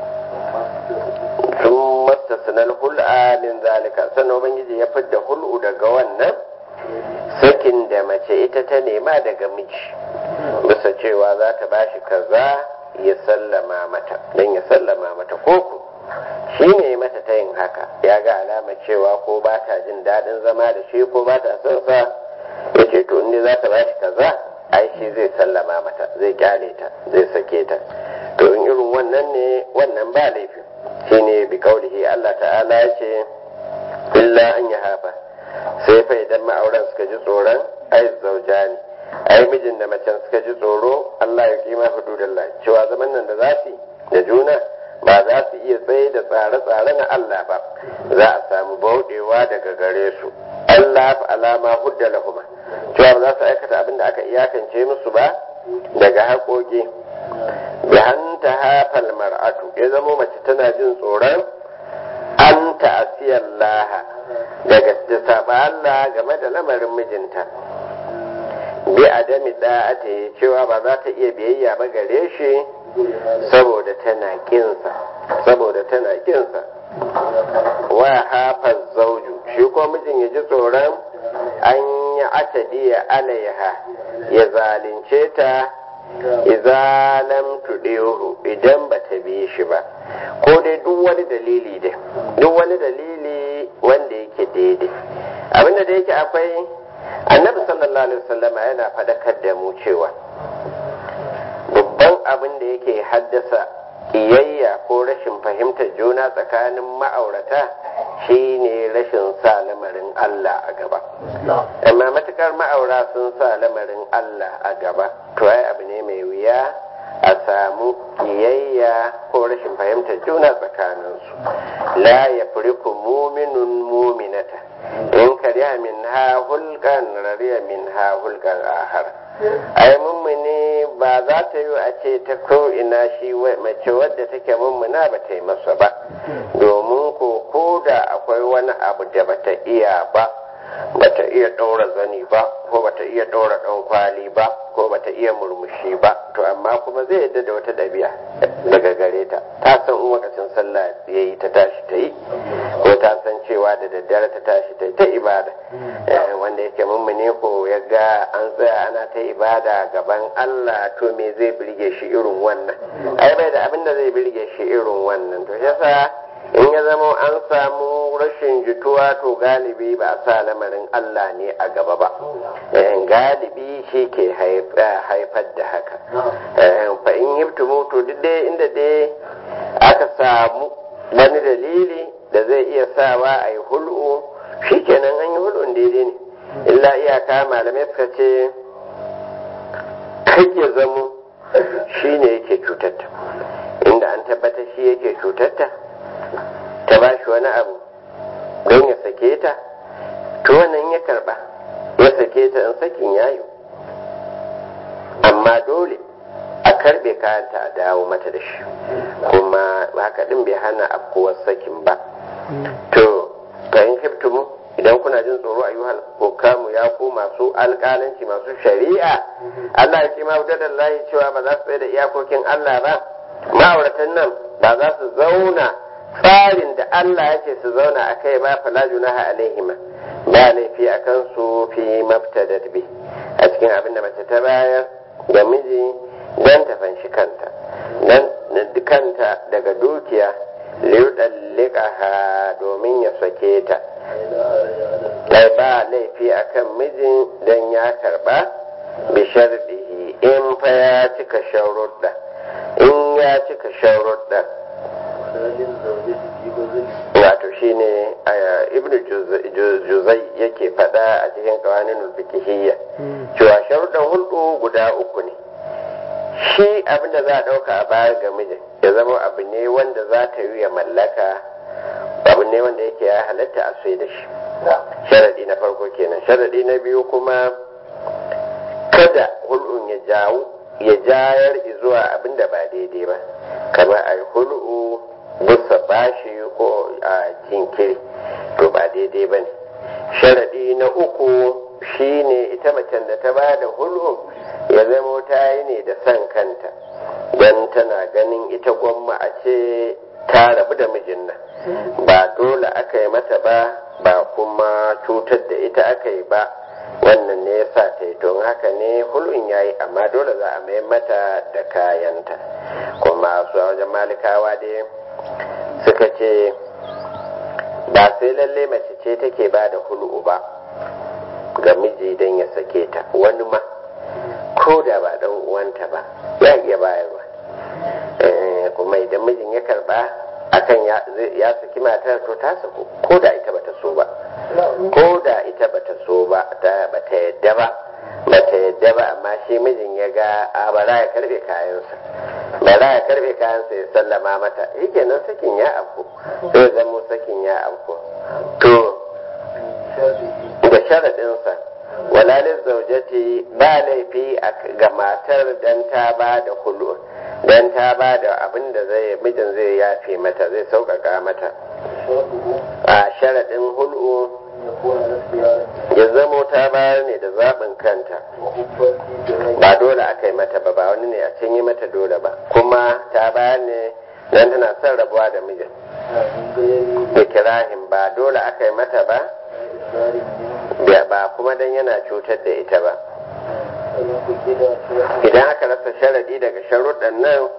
sun mastasnal hul'a min zalika, sannan ubangiji ya fidda hul'u daga wannan sakin da mace ita ta nema daga miji bisa cewa za ta bashi kaza ya sallama mata, don ya sallama mata koko shi ne mata ta yin haka, ya ga alama cewa ko ba ta jin daɗin zama da shi ko ba ta son sa, ya ce to inda za ta bashi kaza ai shi zai sallama mata, zai kyale ta, zai sake ta. To in irin wannan ne wannan ba laifi, shi ne bi kaulihi Allah ta'ala ya ce illa an yi hafa, sai fa idan ma'auran suka ji tsoron ai zaujani, ai mijin da macen suka ji tsoro Allah ya kima hududallah, cewa zaman nan da za su da juna ba za su iya tsaye da tsare-tsare na Allah ba, za a samu bauɗewa daga gare su. Allah fa alama hudda lahuma, cewa ba za su aikata abin da aka iyakance musu ba daga haƙoƙi. bi hanta hafal mar'atu, ya zamo mace tana jin tsoron an ta'asiyar laha daga ta saba Allah game da lamarin mijinta, bi adami da'ata, cewa ba za ta iya biyayya ba gare shi saboda tana kinsa saboda tana kinsa wa hafa zauju, shi ko mijin ya ji tsoron an yi atadiya alaiha, ya zalunce ta idza lam tudihu, idan bata bi shi ba, ko dai duk wani dalili dai duk wani dalili wanda yake daidai. Abinda da yake akwai, annabi sallallahu alaihi wasallam yana fadakar da mu cewa babban abin da yake haddasa iyayya ko rashin fahimtar juna tsakanin ma'aurata shine rashin sa lamarin Allah a gaba. Amma matukar ma'aura sun sa lamarin Allah a gaba to ai abu ne mai wuya a samu kiyayya ko rashin fahimtar juna tsakaninsu. La ya furiku muminun muminata in kariya min ha hulkan rariya min ha hulkan ahar. Ai mummuni ba za ta yi a ce ta ko ina shi mace wadda take mummuna ba ta yi masa ba, domin ko ko da akwai wani abu da bata iya ba, bata iya ɗaura zani ba, ko bata iya ɗaura ɗan kwali ba, ko bata iya murmushi ba, to amma kuma zai yadda da wata ɗabi'a daga gare ta. Ta san in lokacin sallah ya yi ta tashi ta yi, ko ta san cewa da daddare ta tashi ta yi ta ibada. Wanda yake mummuni ko ya ga an tsaya ana ta ibada gaban Allah, to me zai birge shi irin wannan? Ai bai da abin da zai birge shi irin wannan. To yasa in ya zama an samu rashin jituwa to galibi ba a sa lamarin Allah ne a gaba ba. Galibi shi ke haifar da haka. Fa in hibtumu to duk dai inda dai aka samu wani dalili da zai iya sawa a yi hul'u, shi kenan an yi hul'un daidai ne. Illa iyaka malamai suka ce kake zamo shi ne yake cutatta, inda an tabbata shi yake cutatta ta ba shi wani abu don ya sake ta, to wannan ya karba ya sake ta in sakin yayo, amma dole a karbe kayanta a dawo mata da shi, kuma haka din bai hana afkuwar sakin ba. To ga in kiftumu idan kuna jin tsoro a yuhal hukamu ya ku masu alƙalanci masu shari'a, Allah ya ce ma da lahi cewa ba za su tsaye da iyakokin Allah ba, ma'auratan nan ba za su zauna tsarin da Allah ya ce su zauna a kai ba, fala junaha alaihima, ba laifi a kansu fi maftadat bi a cikin abin da mace ta bayar da miji don ta fanshi kanta dan kanta daga dukiya liyudallikaha domin ya sake ta. Dai ba laifi akan mijin don ya karba bi shardihi in fa ya cika sharuɗa, in ya cika sharuɗa. Wato shine ibn juzai yake faɗa a cikin qawaninul fiqhiyya cewa sharuɗan hulɗu guda uku ne. Shi abin da za a ɗauka a bayar ga mijin ya zama abu ne wanda za ta yi ya mallaka, abu ne wanda yake ya halatta a sai da shi. Sharaɗi na farko kenan. Sharaɗi na biyu kuma kada hulɗun ya jawo ya jayar zuwa abin da ba daidai ba, kamar a yi hulɗu bisa bashi ko a jinkiri, to ba daidai ba ne. Sharaɗi na uku shine ita macen da ta ba da hulɗun ya zama ta yi ne da son kanta, don tana ganin ita gwamma a ce ta rabu da mijin nan, ba dole aka yi mata ba, ba kuma cutar da ita aka yi ba, wannan ne yasa ta yi. Don haka ne hulun ya yi, amma dole za a mai mata da kayanta. Kuma su a wajen malikawa dai suka ce ba sai lalle mace ce take ba da hulu ba ga miji don ya sake ta, wani ma ko da ba dan uwanta ba ya iya bayarwa. Kuma idan mijin ya karba akan ya saki matar to ta saku, ko da ita bata so ba, ko da ita bata so ba, ta bata yadda ba bata yadda ba amma shi mijin ya ga a bara ya karbe kayansa, bara ya karbe kayansa ya sallama mata, yake nan sakin ya afku, sai zamo sakin ya afku. To da sharaɗinsa walalin zaujati ba laifi ga matar dan ta ba da hulu, dan ta ba da abin da zai mijin zai yafe mata, zai sauƙaƙa mata. A sharaɗin hulu ya zamo ta bayar ne da zaɓin kanta, ba dole aka yi mata ba, ba wani ne a can yi mata dole ba, kuma ta bayar ne dan tana son rabuwa da mijin. Da kirahin ba dole aka yi mata ba, ba kuma dan yana cutar da ita ba. Idan aka rasa sharaɗi daga sharuɗan nan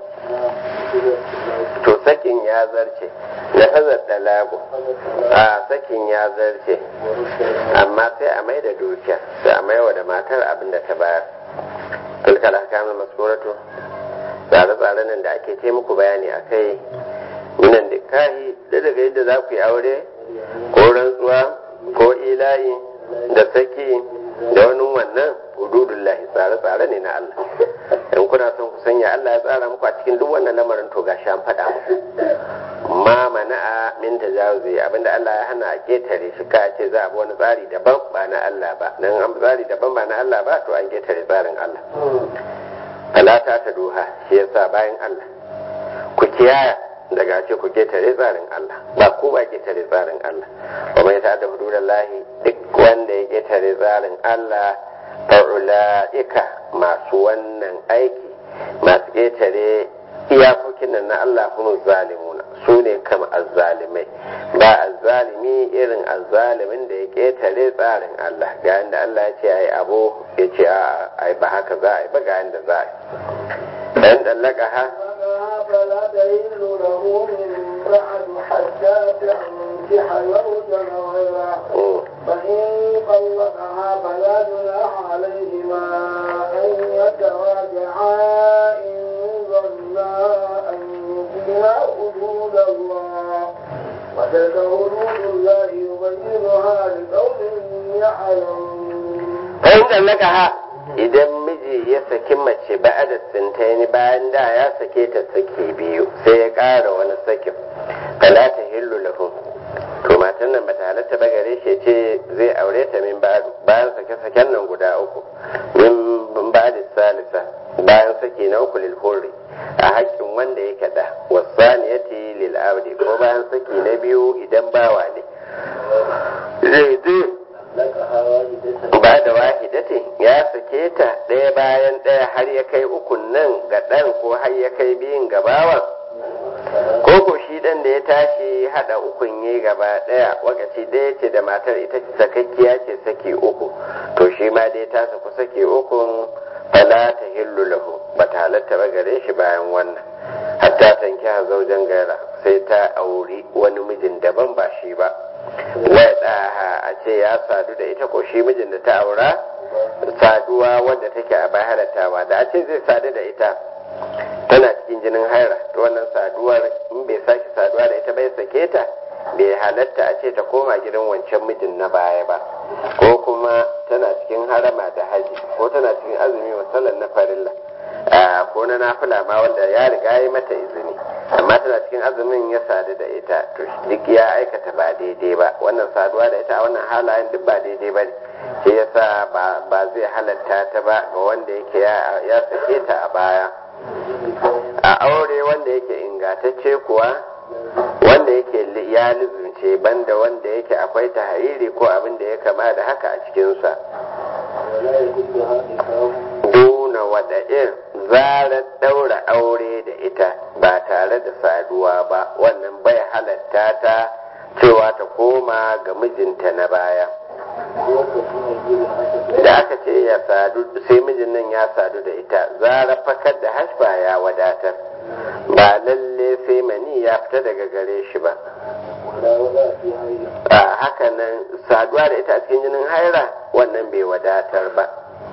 to sakin ya zarce, na hazar dalagu a sakin ya zarce, amma sai a mai da dukiya, sai a maiwa da matar abin da ta bayar. Tilkal ahkamul maskuratu, tsare-tsare nan da ake ce muku bayani a kai minan da kahi da daga yadda za ku yi aure ko rantsuwa ko ila'i da saki da wani wannan hududullahi tsare-tsare ne na Allah. in kuna son ku sanya Allah ya tsara muku a cikin duk wannan lamarin to gashi an faɗa muku ma mana'a min tajawuzi abinda Allah ya hana a ketare shi ka ce za a bi wani tsari daban ba na Allah ba dan an tsari daban ba na Allah ba to an ketare tsarin Allah. Talata ta duha shi yasa bayan Allah ku kiyaya daga ce ku ketare tsarin Allah ba ku ba ketare tsarin Allah wa mai ta da hududallahi duk wanda ya ketare tsarin Allah fa'ula'ika masu wannan aiki masu ketare iyakokin nan na Allah kuma zalimuna su ne kama azzalimai ba azzalimi irin azzalimin da ya ketare tsarin Allah ga yanda Allah ya ce ai abu ya ce ai ba haka za a yi ba ga yanda za a yi dan dallaka ha فلا تهل له من بعد حتى تنكح زوجا غيره فإن طلقها فلا جناح عليهما أن يتراجعا إن ظنا أن يقيما حدود الله وتلك حدود الله يبينها لقوم يعلمون. فإن طلقها idan miji ya saki mace ba da sintaini bayan da ya sake ta saki biyu sai ya ƙara wani sakin fala ta hillu lahu to matan nan bata halatta ba gare shi ce zai aure ta min bayan sake saken nan guda uku min ba'da salisa bayan saki na uku lil hurri a haƙƙin wanda yake da wasaniyati lil abdi ko bayan saki na biyu idan bawa ne zai zai ba da wahidati ya sake ta ɗaya bayan ɗaya har ya kai ukun nan ga ɗan ko har ya kai biyun gabawan ko ko shi ɗan da ya tashi haɗa ukun yi gaba ɗaya wakaci ɗaya ce da matar ita ce sakakkiya ce saki uku to shi ma dai ta saku saki ukun fala ta hillu lahu ba ta halatta ba gare shi bayan wannan hatta tanki ha zaujen gaira sai ta auri wani mijin daban ba shi ba wai a ce ya sadu da ita ko shi mijin da ta aura saduwa wadda take a bai halattawa da a ce zai sadu da ita tana cikin jinin haira to wannan saduwar in bai sake saduwa da ita bai sake ta bai halatta a ce ta koma gidan wancan mijin na baya ba ko kuma tana cikin harama da haji ko tana cikin azumi musallan na farilla ko na nafila ma wanda ya riga ya mata izini amma tana cikin azumin ya sadu da ita to duk ya aikata ba daidai ba wannan saduwa da ita a wannan halayen duk ba daidai ba ne shi yasa ba zai halatta ta ba ga wanda yake ya sake ta a baya a aure wanda yake ingantacce kuwa wanda yake ya lizunce banda wanda yake akwai tahariri ko abin da ya kama da haka a cikinsa duna wada'in zarar daura aure da ita ba tare da saduwa ba wannan bai halatta ta cewa ta koma ga mijinta na baya da aka ce ya sadu sai mijin nan ya sadu da ita zarar fakar da hashba ya wadatar ba lalle sai mani ya fita daga gare shi ba a haka nan saduwa da ita a cikin jinin haira wannan bai wadatar ba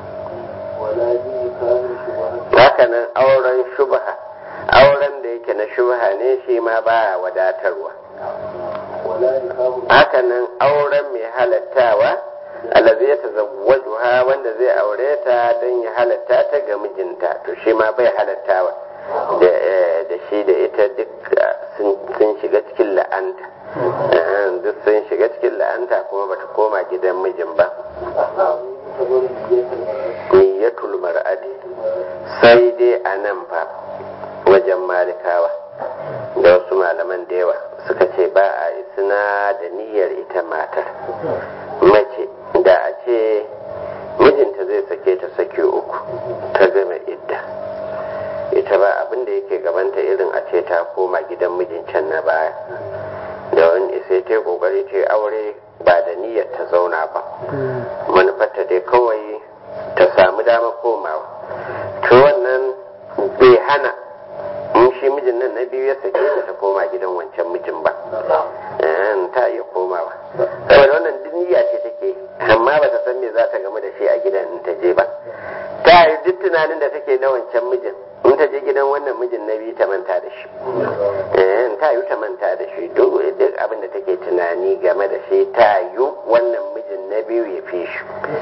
haka nan auren shubha auren da yake na shubha ne shi ma baya wadatarwa haka nan auren mai halattawa alazi ya tazawwajuha wanda zai aure ta don ya halatta ta ga mijinta to shi ma bai halattawa da shi da ita duk sun shiga cikin la'anta duk sun shiga cikin la'anta kuma bata koma gidan mijin ba niyyatul mar'adi sai dai a nan fa wajen malikawa da wasu malaman da yawa suka ce ba a isna da niyyar ita matar mace da a ce mijinta zai sake ta sake uku ta gama idda ita ba abin da yake gabanta irin a ce ta koma gidan mijin can na baya da wani sai ta kokari ta aure ba da niyyar ta zauna ba manufarta dai kawai ta samu dama komawa to wannan bai hana in shi mijin nan na biyu ya sake ta ta koma gidan wancan mijin ba ta iya komawa saboda wannan duk niyya ce take amma ba ta san me za ta gamu da shi a gidan in ta je ba ta yi duk tunanin da take na wancan mijin in ta je gidan wannan mijin na biyu ta manta da shi ta yi ta manta da shi duk duk abin da take tunani game da shi ta yi wannan mijin na biyu ya fi shi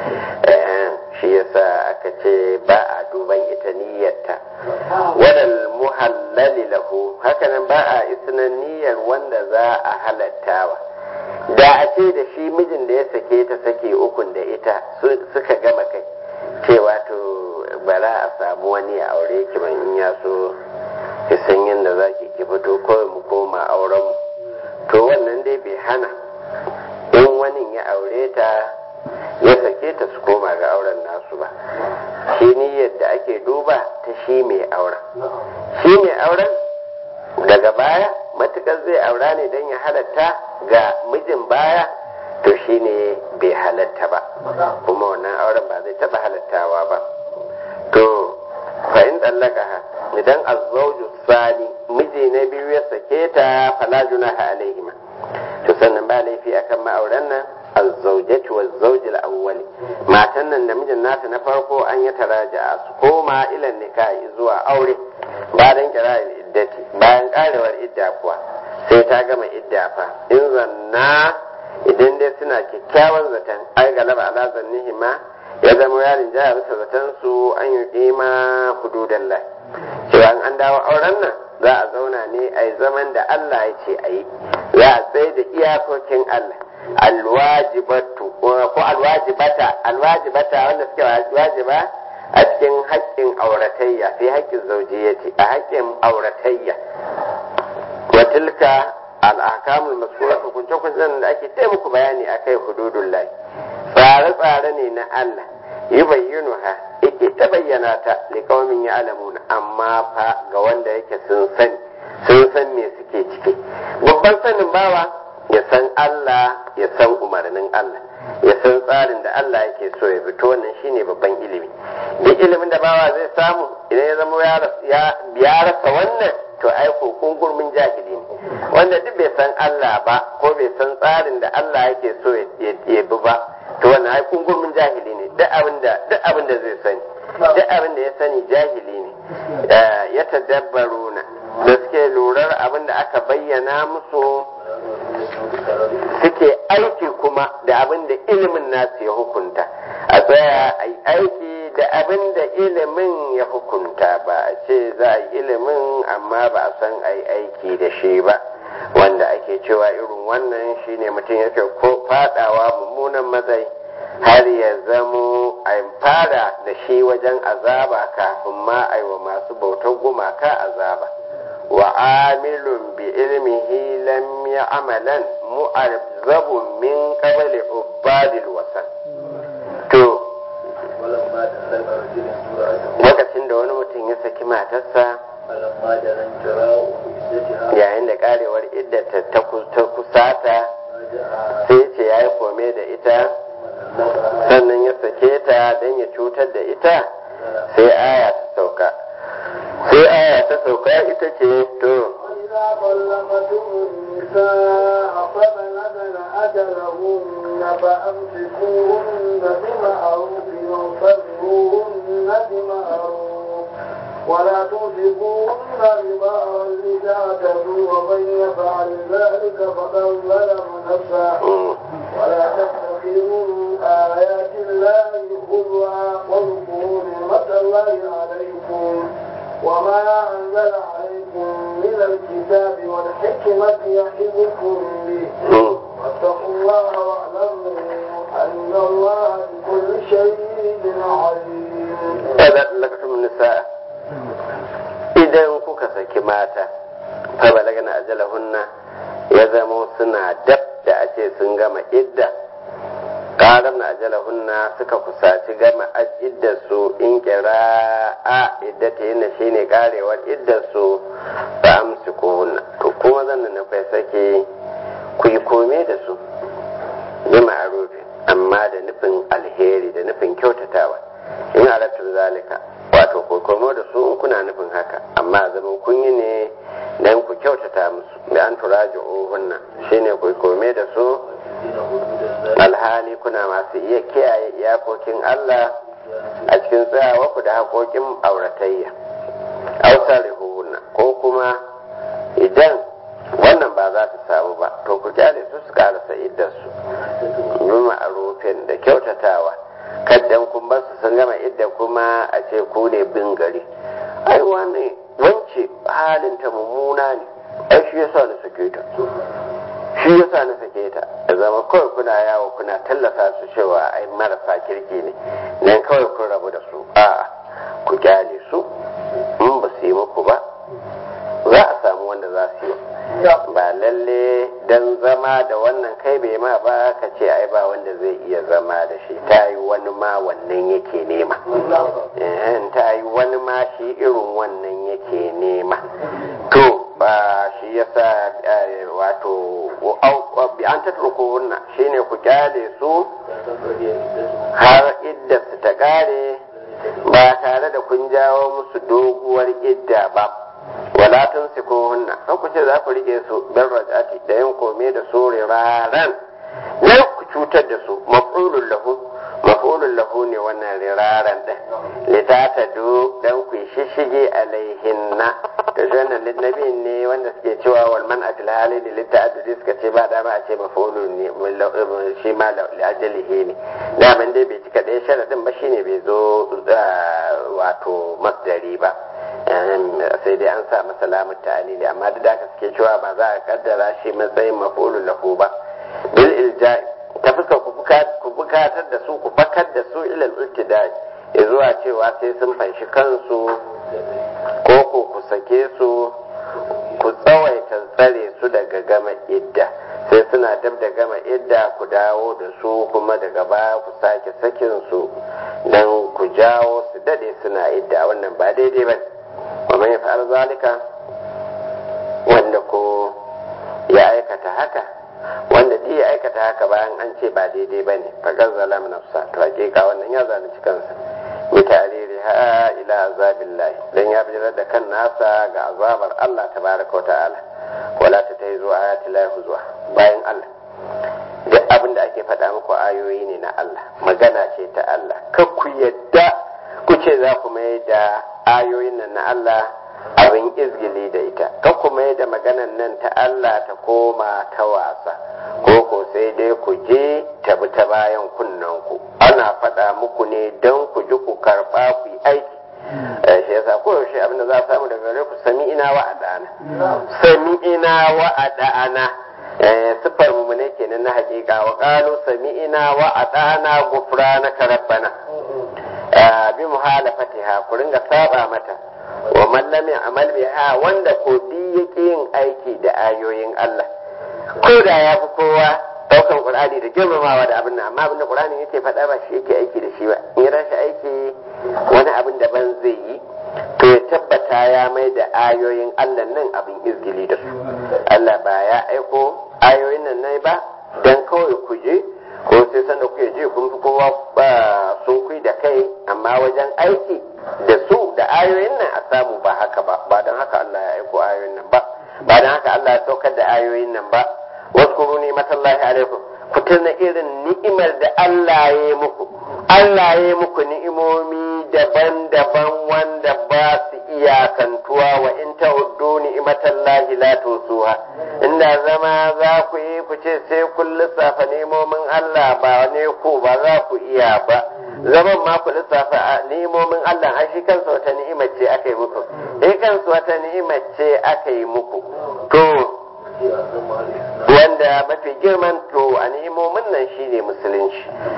shi yasa aka ce ba a duban ita niyyarta wadal muhallali lahu hakanan ba a isna niyyar wanda za a halattawa da a ce da shi mijin da ya sake ta sake ukun da ita suka gama kai cewa to bara a samu wani a aure ki ban in ya so ki san yadda za ki ki fito kawai mu koma auren to wannan dai bai hana in wani ya aure ta ya sake ta su koma ga auren nasu ba shi niyyar da ake duba ta shi mai auren shi mai auren daga baya matukar zai aura ne don ya halatta ga mijin baya to shi ne bai halatta ba kuma wannan auren ba zai taba halattawa ba to fa'in tsallaka ha idan azzauju sani miji na biyu ya sake ta fala junaha alaihima to sannan ba laifi akan ma'auran nan azzaujatu wazzauji al-awwal matan nan da mijin nata na farko an yi taraja su koma ilan nikahi zuwa aure bayan kira'il iddati bayan karewar idda kuwa sai ta gama idda fa in zanna idan dai suna kyakkyawan zaton ai galaba ala zannihima ya zama yarin jaya bisa zaton su an yi ƙima hududan lai cewa an dawo auren nan za a zauna ne a zaman da Allah ya ce a yi za a tsaye da iyakokin Allah alwajibatu ko alwajibata alwajibata wanda suke wajiba a cikin haƙƙin auratayya fi haƙƙin zaujiyyati a haƙƙin auratayya wa tilka al-ahkamul mas'ula hukunce hukuncen da ake taya muku bayani akai hududullahi tsare-tsare ne na Allah yi bayyana ha yake ta bayyana ta liƙaumin ya alamuna amma fa ga wanda yake sun sani sun san me suke ciki babban sanin bawa ya san Allah ya san umarnin Allah ya san tsarin da Allah yake so ya fito wannan shine babban ilimi duk ilimin da bawa zai samu idan ya zama ya rasa wannan to ai ko kungurmin jahili ne wanda duk bai san Allah ba ko bai san tsarin da Allah yake so ya bi ba to wannan ai kungurmin jahili ne duk abin da duk abin da zai sani duk abin da ya sani jahili ne ya tadabbaruna da suke lurar abin da aka bayyana musu suke aiki kuma da abin da ilimin nasu ya hukunta a tsaya a yi aiki da abin da ilimin ya hukunta ba a ce za a yi ilimin amma ba a san a yi aiki da shi ba wanda ake cewa irin wannan shine mutum yake ko fadawa mummunan matsayi har ya zamo a fara da shi wajen azaba kafin ma a yi wa masu bautar gumaka azaba wa amilun bi ilmihi lam ya'malan mu'azzabun min qabli ubadil wasan to lokacin da wani mutum ya saki matarsa yayin da karewar iddata ta kusata sai ce ya yi kome da ita sannan ya sake ta don ya cutar da ita sai aya ta sauka sai aya ta sauka ita ce to ولا تمسكوهن بمعروف لتعتدوا ومن يفعل ذلك فقد ظلم نفسه ولا تتخذوا آيات الله هزوا واذكروا نعمة الله عليكم وما أنزل عليكم من الكتاب والحكمة يعظكم به واتقوا الله واعلموا أن الله بكل شيء عليم. هذا لكم النساء idan kuka saki mata fa balagana ajalahunna ya zamo suna dab da a ce sun gama idda qalan ajalahunna suka kusaci gama iddar su in kira a iddata yana shine karewar iddar su fa amsikuhunna to kuma zan na fa sake ku yi kome da su bi ma'rufi amma da nufin alheri da nufin kyautatawa in alatun zalika wato ko komo da su in kuna nufin haka amma zaman kun yi ne dan ku kyautata musu da an turaji ohunna shine ku kome da su alhali kuna masu iya kiyaye iyakokin Allah a cikin tsayawa ku da haƙoƙin auratayya ausar hunna ko kuma idan wannan ba za ta samu ba to ku ce ku ne bin gari ai wani wance halin ta mummuna ne ai shi yasa na sake ta shi yasa na sake ta da zama kawai kuna yawo kuna tallata su cewa ai marasa kirki ne nan kawai kun rabu da su a'a ku kyale su in ba su yi muku ba za a samu wanda za su yi ba lalle dan zama da wannan kai bai ma ba ka ce ai ba wanda zai iya zama da shi ta yi wani ma wannan yake nema ta yi wani ma shi irin wannan yake nema to ba shi yasa wato an ta turko wannan shine ku kyale su har idda su ta kare ba tare da kun jawo musu doguwar idda ba wala tun su ko hunna kan ku ce za ku rike su bin rajati da yin kome da su riraran ne ku cutar da su maf'ulun lahu maf'ulun lahu ne wannan riraran din litata do dan ku shishige alaihinna da wannan linnabi ne wanda suke cewa wal man atil halil lita'addudi suka ce ba dama a ce maf'ulun ne shi ma li ajalihi ne da man dai bai cika ɗaya sharadin ba shine bai zo wato masdari ba sai dai an sa masa lamun ta'alili amma duk da haka suke cewa ba za a kaddara shi matsayin maf'ulun lahu ba bil ilja'i ta fuska ku bukatar da su ku fakar da su ilal ultidai zuwa cewa sai sun fanshi kansu ko ko ku sake su ku tsawaita tsare su daga gama idda sai suna dab da gama idda ku dawo da su kuma daga baya ku sake sakin su dan ku jawo su dade suna idda wannan ba daidai ba ومن يفعل ذلك wanda ko ya aikata haka wanda duk ya aikata haka bayan an ce ba daidai ba ne faƙar zalam nafsa to hakika wannan ya zalunci kansa bi tariri ha ila azabillahi dan ya bijirar da kan nasa ga azabar Allah tabaraka wa ta'ala wala ta tayi zuwa ayati la huzwa bayan Allah duk abin da ake faɗa muku ayoyi ne na Allah magana ce ta Allah kar ku yadda ku ce za ku mai da ayoyin nan na Allah abin izgili da ita kan kuma da maganan nan ta Allah ta koma ta wasa ko ko sai dai ku je ta bi ta bayan kunnen ku ana faɗa muku ne don ku ji ku karɓa ku yi aiki shi yasa ko yaushe abin da za a samu daga gare ku sami ina wa adana sami ina wa adana sifar mu ne kenan na hakika wa qalu sami ina wa adana gufranaka rabbana bi muhalafatiha ku ringa saba mata wa man lam ya'mal biha wanda ko bi yake yin aiki da ayoyin Allah ko da ya fi kowa daukan Qur'ani da girmamawa da abin nan amma abin da Qur'ani yake faɗa ba shi yake aiki da shi ba in ya rashi aiki wani abin daban zai yi to ya tabbata ya mai da ayoyin Allah nan abin izgili da su Allah ba ya aiko ayoyin nan ne ba dan kawai ku je ko sai sanda kuke je kun fi kowa sun kui da kai amma wajen aiki da su da ayoyin nan a samu ba haka ba ba don haka Allah ya aiko ayoyin nan ba ba don haka Allah ya saukar da ayoyin nan ba waskuru ni matallahi alaikum ku tuna irin ni'imar da Allah ya yi muku Allah ya yi muku ni'imomi daban-daban wanda ba su iyakantuwa wa in ta'uddu ni'matallahi la tusuha inda zama za ku yi ku ce sai kun lissafa nemomin Allah ba ne ku ba za ku iya ba zaman ma ku lissafa nemomin Allah ai shi kansa wata ni'imar ce aka yi muku eh kansa wata ni'imar ce aka yi muku to wanda mafi girman to a ni'imomin nan shine musulunci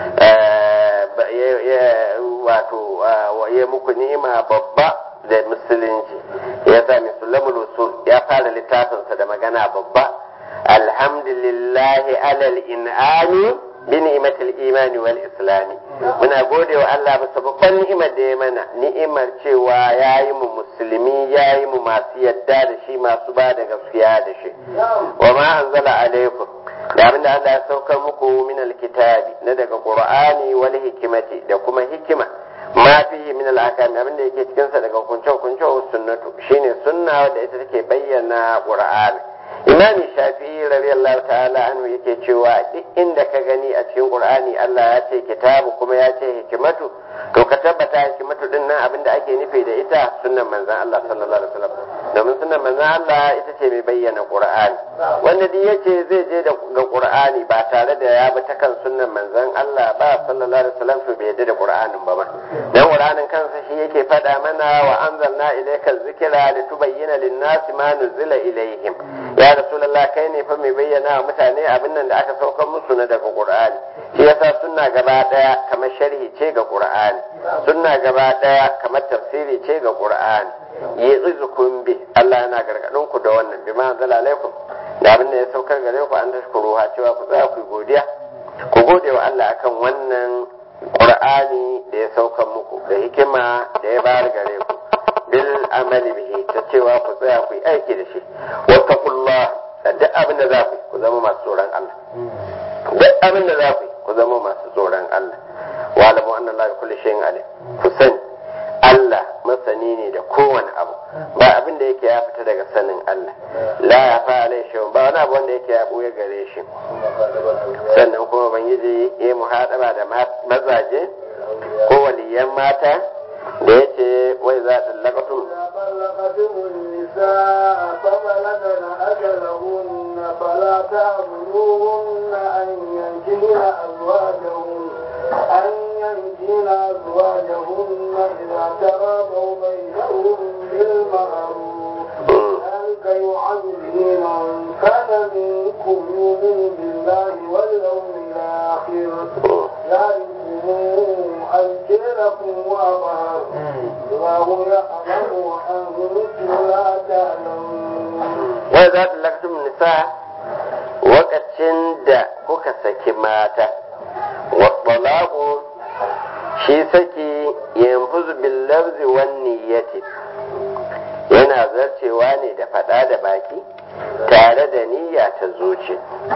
wato ya muku ni'ima babba da musulunci ya sa musulmul usul ya fara littafinsa da magana babba alhamdulillahi alal in'ami bi ni'matil imani wal islami muna gode wa Allah bisa babban ni'imar da ya mana ni'imar cewa yayi mu musulmi yayi mu masu yadda da shi masu ba da gaskiya da shi wa ma anzala alaikum da abinda Allah ya saukar muku min alkitabi na daga qur'ani wal hikimati da kuma hikima ma fihi min al-ahkam abinda yake cikin sa daga kunce kunce sunnatu shine sunna da ita take bayyana qur'ani imami shafi'i radiyallahu ta'ala anhu yake cewa duk inda ka gani a cikin qur'ani Allah ya ce kitabu kuma ya ce hikimatu to ka tabbata hikimatu din nan abinda ake nufi da ita sunnan manzon Allah sallallahu alaihi wasallam domin sunan manzon Allah ita ce mai bayyana Qur'ani wanda duk yace zai je da ga Qur'ani ba tare da ya bi ta kan sunnan manzon Allah ba sallallahu alaihi wasallam to bai yadda da Qur'anin ba ma dan Qur'anin kansa shi yake faɗa mana wa anzalna ilayka dhikra litubayyana lin-nasi ma nuzila ilayhim ya rasulullah kai ne fa mai bayyana wa mutane abin nan da aka saukar musu na daga Qur'ani shi yasa sunna gaba daya kamar sharhi ce ga Qur'ani sunna gaba daya kamar tafsiri ce ga Qur'ani yi'izukum bi Allah yana gargadin ku da wannan bima anzala alaikum da abin da ya saukar gare ku an tashkuru ha cewa ku tsaya ku godiya ku gode wa Allah akan wannan Qur'ani da ya saukar muku da hikima da ya bayar gare ku bil amali bihi ta cewa ku tsaya ku yi aiki da shi wattaqullah da duk abin da za ku ku zama masu tsoron Allah duk abin da za ku ku zama masu tsoron Allah wa alamu anna Allah bi kulli shay'in alim ku sani Allah masani ne da kowane abu ba abin da yake ya fita daga sanin Allah la ya fa alai shi ba wani abu wanda yake ya buya gare shi sannan kuma ubangiji ya muhadaba da mazaje ko waliyan mata da yace wai za ta laqatum فلا تعبدوهن أن ينكحن أزواجهن أن ينكحن أزواجهن إذا تراضوا بينهم بالمعروف ذلك يعذب من كان منكم يؤمن بالله واليوم الآخر ذلكم أزكى لكم وأطهر الله يعلم وأنتم لا تعلمون. وإذا طلقتم النساء wakacin da kuka saki mata wasalaku shi saki yanfuzu bil lafzi wan niyyati yana zarcewa ne da fada da baki tare da niyya ta zuci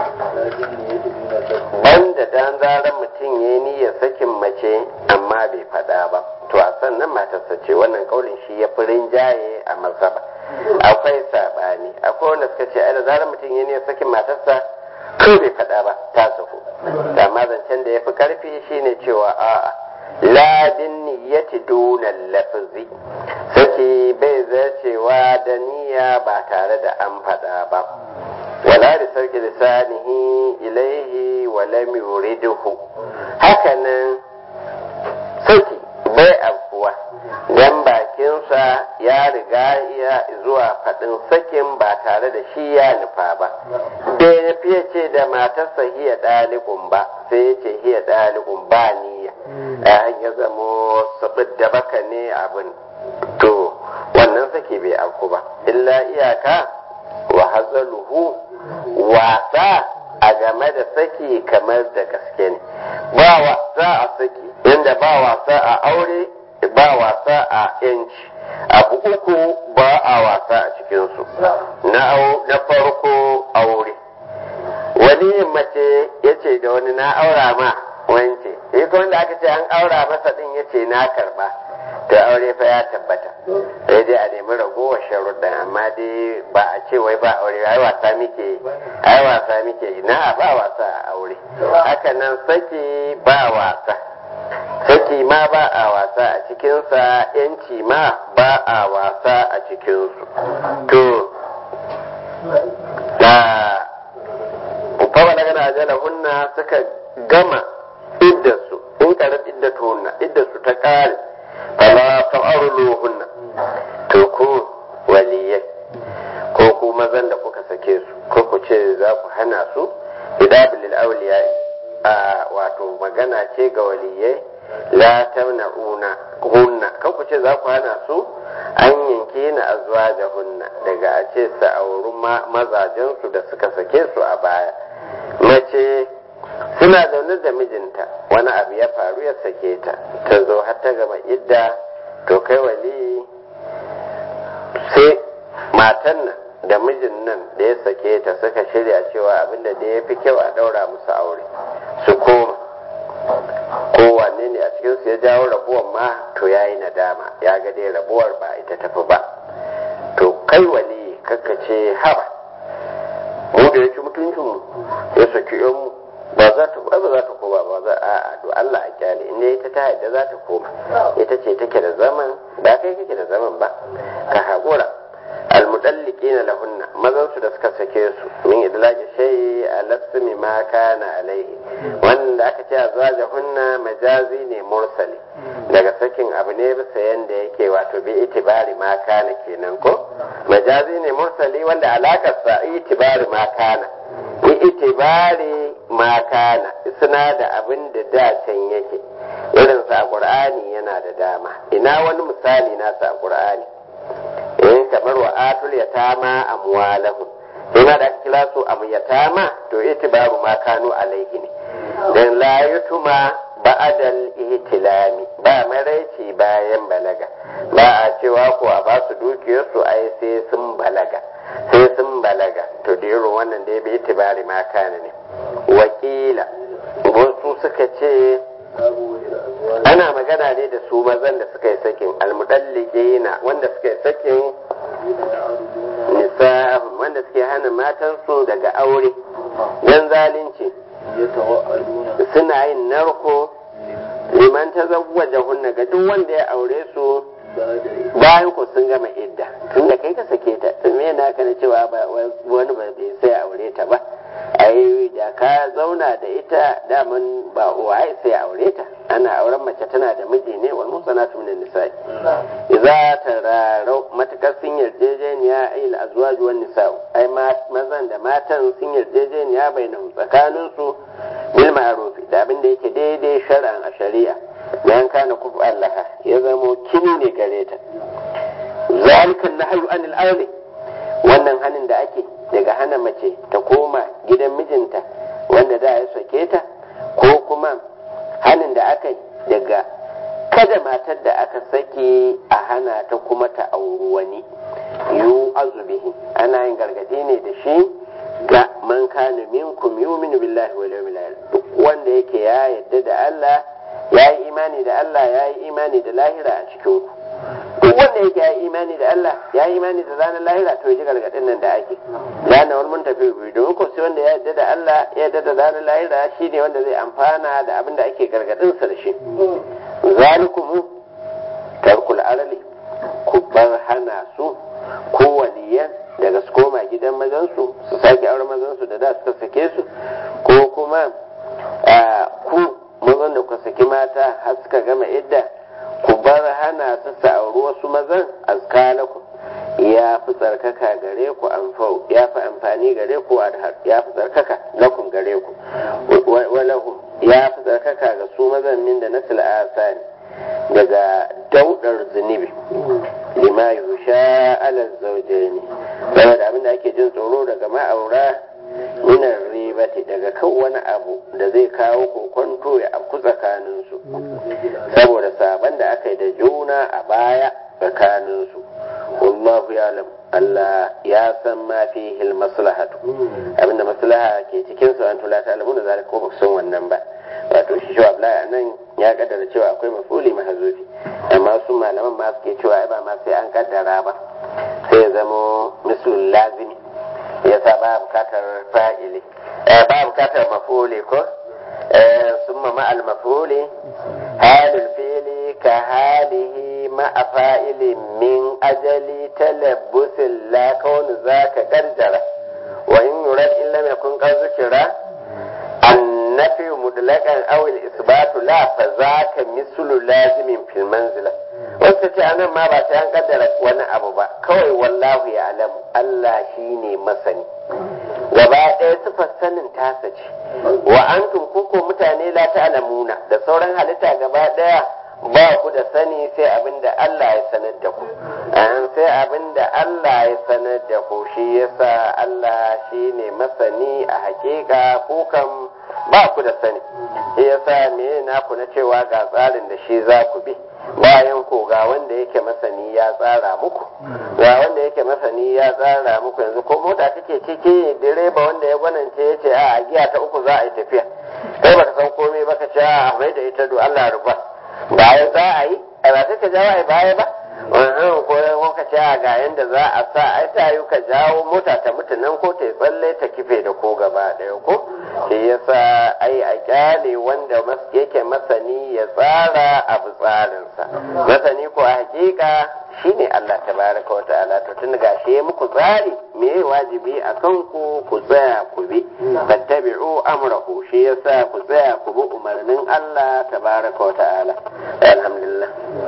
banda dan zaran mutum yayi niyyar sakin mace amma bai fada ba to a sannan matarsa ce wannan kaulin shi ya fi rinjaye a mazhaba akwai sabani akwai wanda suka ce ai da zarar mutum ya ne sakin matarsa ko bai faɗa ba ta sahu amma zancen da ya fi karfi shine cewa a'a la bin niyyati duna lafzi saki bai zarcewa da niyya ba tare da an faɗa ba wala da sarki lisanihi ilaihi wa lam yuridhu hakanan saki bai afkuwa dan bakinsa ya riga ya zuwa faɗin sakin ba tare da shi ya nufa ba bai nufi ya ce da matarsa hiya ɗalikun ba sai ya ce hiya ɗalikun ba niyya a ya zamo sabid da baka ne abin to wannan saki bai afku ba illa iyaka wa hazaluhu wasa a game da saki kamar da gaske ne ba wasa a saki inda ba wasa a aure ba wasa a yanci abu uku ba a wasa a cikinsu na farko aure wani mace ya ce da wani na aura ma wance ita wanda aka ce an aura masa din ya ce na karba da aure fa ya tabbata sai dai a nemi ragowar sharuɗin amma dai ba a ce wai ba aure ai wasa muke ai wasa muke na ba wasa a aure haka nan saki ba wasa saki ma ba a wasa a cikinsa yanci ma ba a wasa a cikinsu to da ufawa daga na ajala hunna suka gama iddarsu in karar iddatu hunna iddarsu ta kare fala ta'arulu hunna to ku waliyai ko ku mazan da kuka sake su ko ku ce za ku hana su idabilil awliya a wato magana ce ga waliyai la tamna'una hunna kan ku ce za ku hana su an yanke na azwaja hunna daga a ce su auri mazajen su da suka sake su a baya mace suna zaune da mijinta wani abu ya faru ya sake ta ta zo har ta gama idda to kai wali sai matan nan da mijin nan da ya sake ta suka shirya cewa abinda da ya fi kyau a daura musu aure su koma kowanne ne a cikinsu ya jawo rabuwar ma to ya yi nadama ya ga dai rabuwar ba ita tafi ba to kai wali kaka ce haba mu da ya ci mutuncinmu ya saki yanmu ba za ta ba za ta koma ba za a a do Allah a kyale inda ita ta yadda za ta koma ita ce take da zaman ba kai kake da zaman ba ka haƙura almudalliqina lahunna mazan su da suka sake su min idlaqi shay alasmi ma kana alaihi wanda aka ce azwajahunna majazi ne mursali daga sakin abu ne bisa yanda yake wato bi itibari ma kana kenan ko majazi ne mursali wanda alakar sa itibari ma kana bi itibari ma kana suna da abin da da can yake irin sa qur'ani yana da dama ina wani misali na sa qur'ani eh kamar wa atul yatama amwalahum ina da kila su am yatama to itibaru ma kanu alaihi ne dan la yutuma ba'dal ihtilami ba maraici bayan balaga ba a cewa ko a ba su dukiyar su ai sai sun balaga sai sun balaga to da irin wannan da ya bi itibari ma kana ne wakila wasu suka ce ana magana ne da su mazan da suka yi sakin almudalliqina wanda suka yi sakin nisa wanda suke hana matansu daga aure dan zalunci suna yin narko liman ta zawwaja hunna ga duk wanda ya aure su bayan ku sun gama idda tun da kai ka sake ta tun me na kana cewa wani ba bai sai aure ta ba ai da ka zauna da ita daman ba uwaye sai aure ta ana auren mace tana da miji ne wal musanatu min nisa'i idza tararau matakar sun yarjejeniya ai al azwaj wan nisa'u ai mazan da matan sun yarjejeniya bainahu tsakanin su bil ma'ruf da abin da yake daidai shar'an a shari'a dan kana kufu Allah ya zamo kini ne gare ta zalikan nahyu anil aure wannan hanin da ake daga hana mace ta koma gidan mijinta wanda da ya sake ta ko kuma hanin da aka yi daga kada matar da aka sake a hana ta kuma ta auri wani yu azubihi ana yin gargadi ne da shi ga man kana minkum yu'minu billahi wal yawmil akhir duk wanda yake ya yadda da Allah ya yi imani da Allah ya yi imani da lahira a cikin ku duk wanda yake ya yi imani da Allah ya yi imani da ranar lahira to ya ji gargadin nan da ake lana wani mun tafi biyu domin ko sai wanda ya yarda da Allah ya yarda da ranar lahira shi ne wanda zai amfana da abin da ake gargadin sa da shi zalikum tarkul arali ku bar hana su ko waliyan daga su koma gidan mazansu su sake auren mazansu da da suka sake su ko kuma ku mazan da ku saki mata har suka gama idda ku bar hana su su auri wasu mazan azkalaku ya fi tsarkaka gare ku amfau ya fi amfani gare ku ya fi tsarkaka lakum gare ku walahum ya fi tsarkaka ga su mazan min da nasil asani daga daudar zunubi lima yusha ala zawjaini saboda abin da ake jin tsoro daga ma'aura minan ribati daga kan wani abu da zai kawo kokonto ya afku tsakaninsu saboda saban da aka yi da juna a baya tsakaninsu wallahu ya'lam Allah ya san ma fihi al-maslahatu abinda maslaha ke cikin su an tula ta alamu da zalika ko ba san wannan ba wato shi shi Abdullahi nan ya kaddara cewa akwai mafuli mahzufi amma su malaman ma suke cewa ba ma sai an kaddara ba sai ya zamo mislul lazimi ya sa ba bukatar fa'ili ba bukatar mafuli ko summa ma'al mafuli halul fi'li ka halihi ma'a fa'ilin min ajali talabbusin la kaunu zaka garjara wa in yurad illa yakun qad zikra annafi mudlaqan aw al isbatu la fa zaka mislu lazimin fil manzila wasu ce anan ma ba sai an kaddara wani abu ba kawai wallahu ya alamu Allah shine masani gaba ɗaya sifar sanin tasa ce wa antum kuko mutane la ta'lamuna da sauran halitta gaba ɗaya ba ku da sani sai abinda Allah ya sanar da ku an sai abinda Allah ya sanar da ku shi yasa Allah shine masani a hakika ku kam ba ku da sani shi yasa me na ku na cewa ga tsarin da shi za ku bi bayan ko ga wanda yake masani ya tsara muku ga wanda yake masani ya tsara muku yanzu ko mota take ciki direba wanda ya gwanance ya ce a giya ta uku za a yi tafiya kai baka san komai baka ce a mai da ita do Allah rufa bayan za a yi a ba sai ka jawo a baya ba wannan ko aka ce ga yanda za a sa ai ta yi ka jawo mota ta mutu nan ko ta tsalle ta kife da ko gaba ɗaya ko shi yasa ai a kyale wanda yake masani ya tsara abu tsarinsa masani ko a hakika shine Allah tabaraka wa ta'ala to tun gashi ya muku tsari me wajibi a kanku ku tsaya ku bi fattabi'u amrahu shi yasa ku tsaya ku bi umarnin Allah tabaraka wa ta'ala alhamdulillah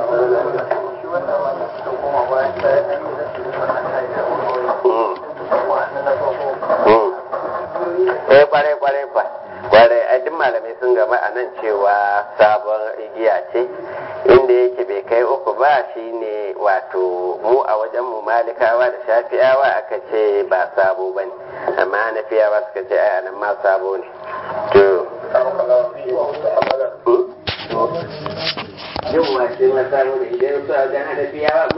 eh kware kware kwa kware a duk malamai sun gaba a nan cewa sabon igiya ce inda yake bai kai uku ba shine wato mu a wajen mu malikawa da shafi'awa aka ce ba sabo bane amma nafiyawa suka ce ai anan ma sabo ne to yau wa shi ma sabo ne idan su a wajen hanafiyawa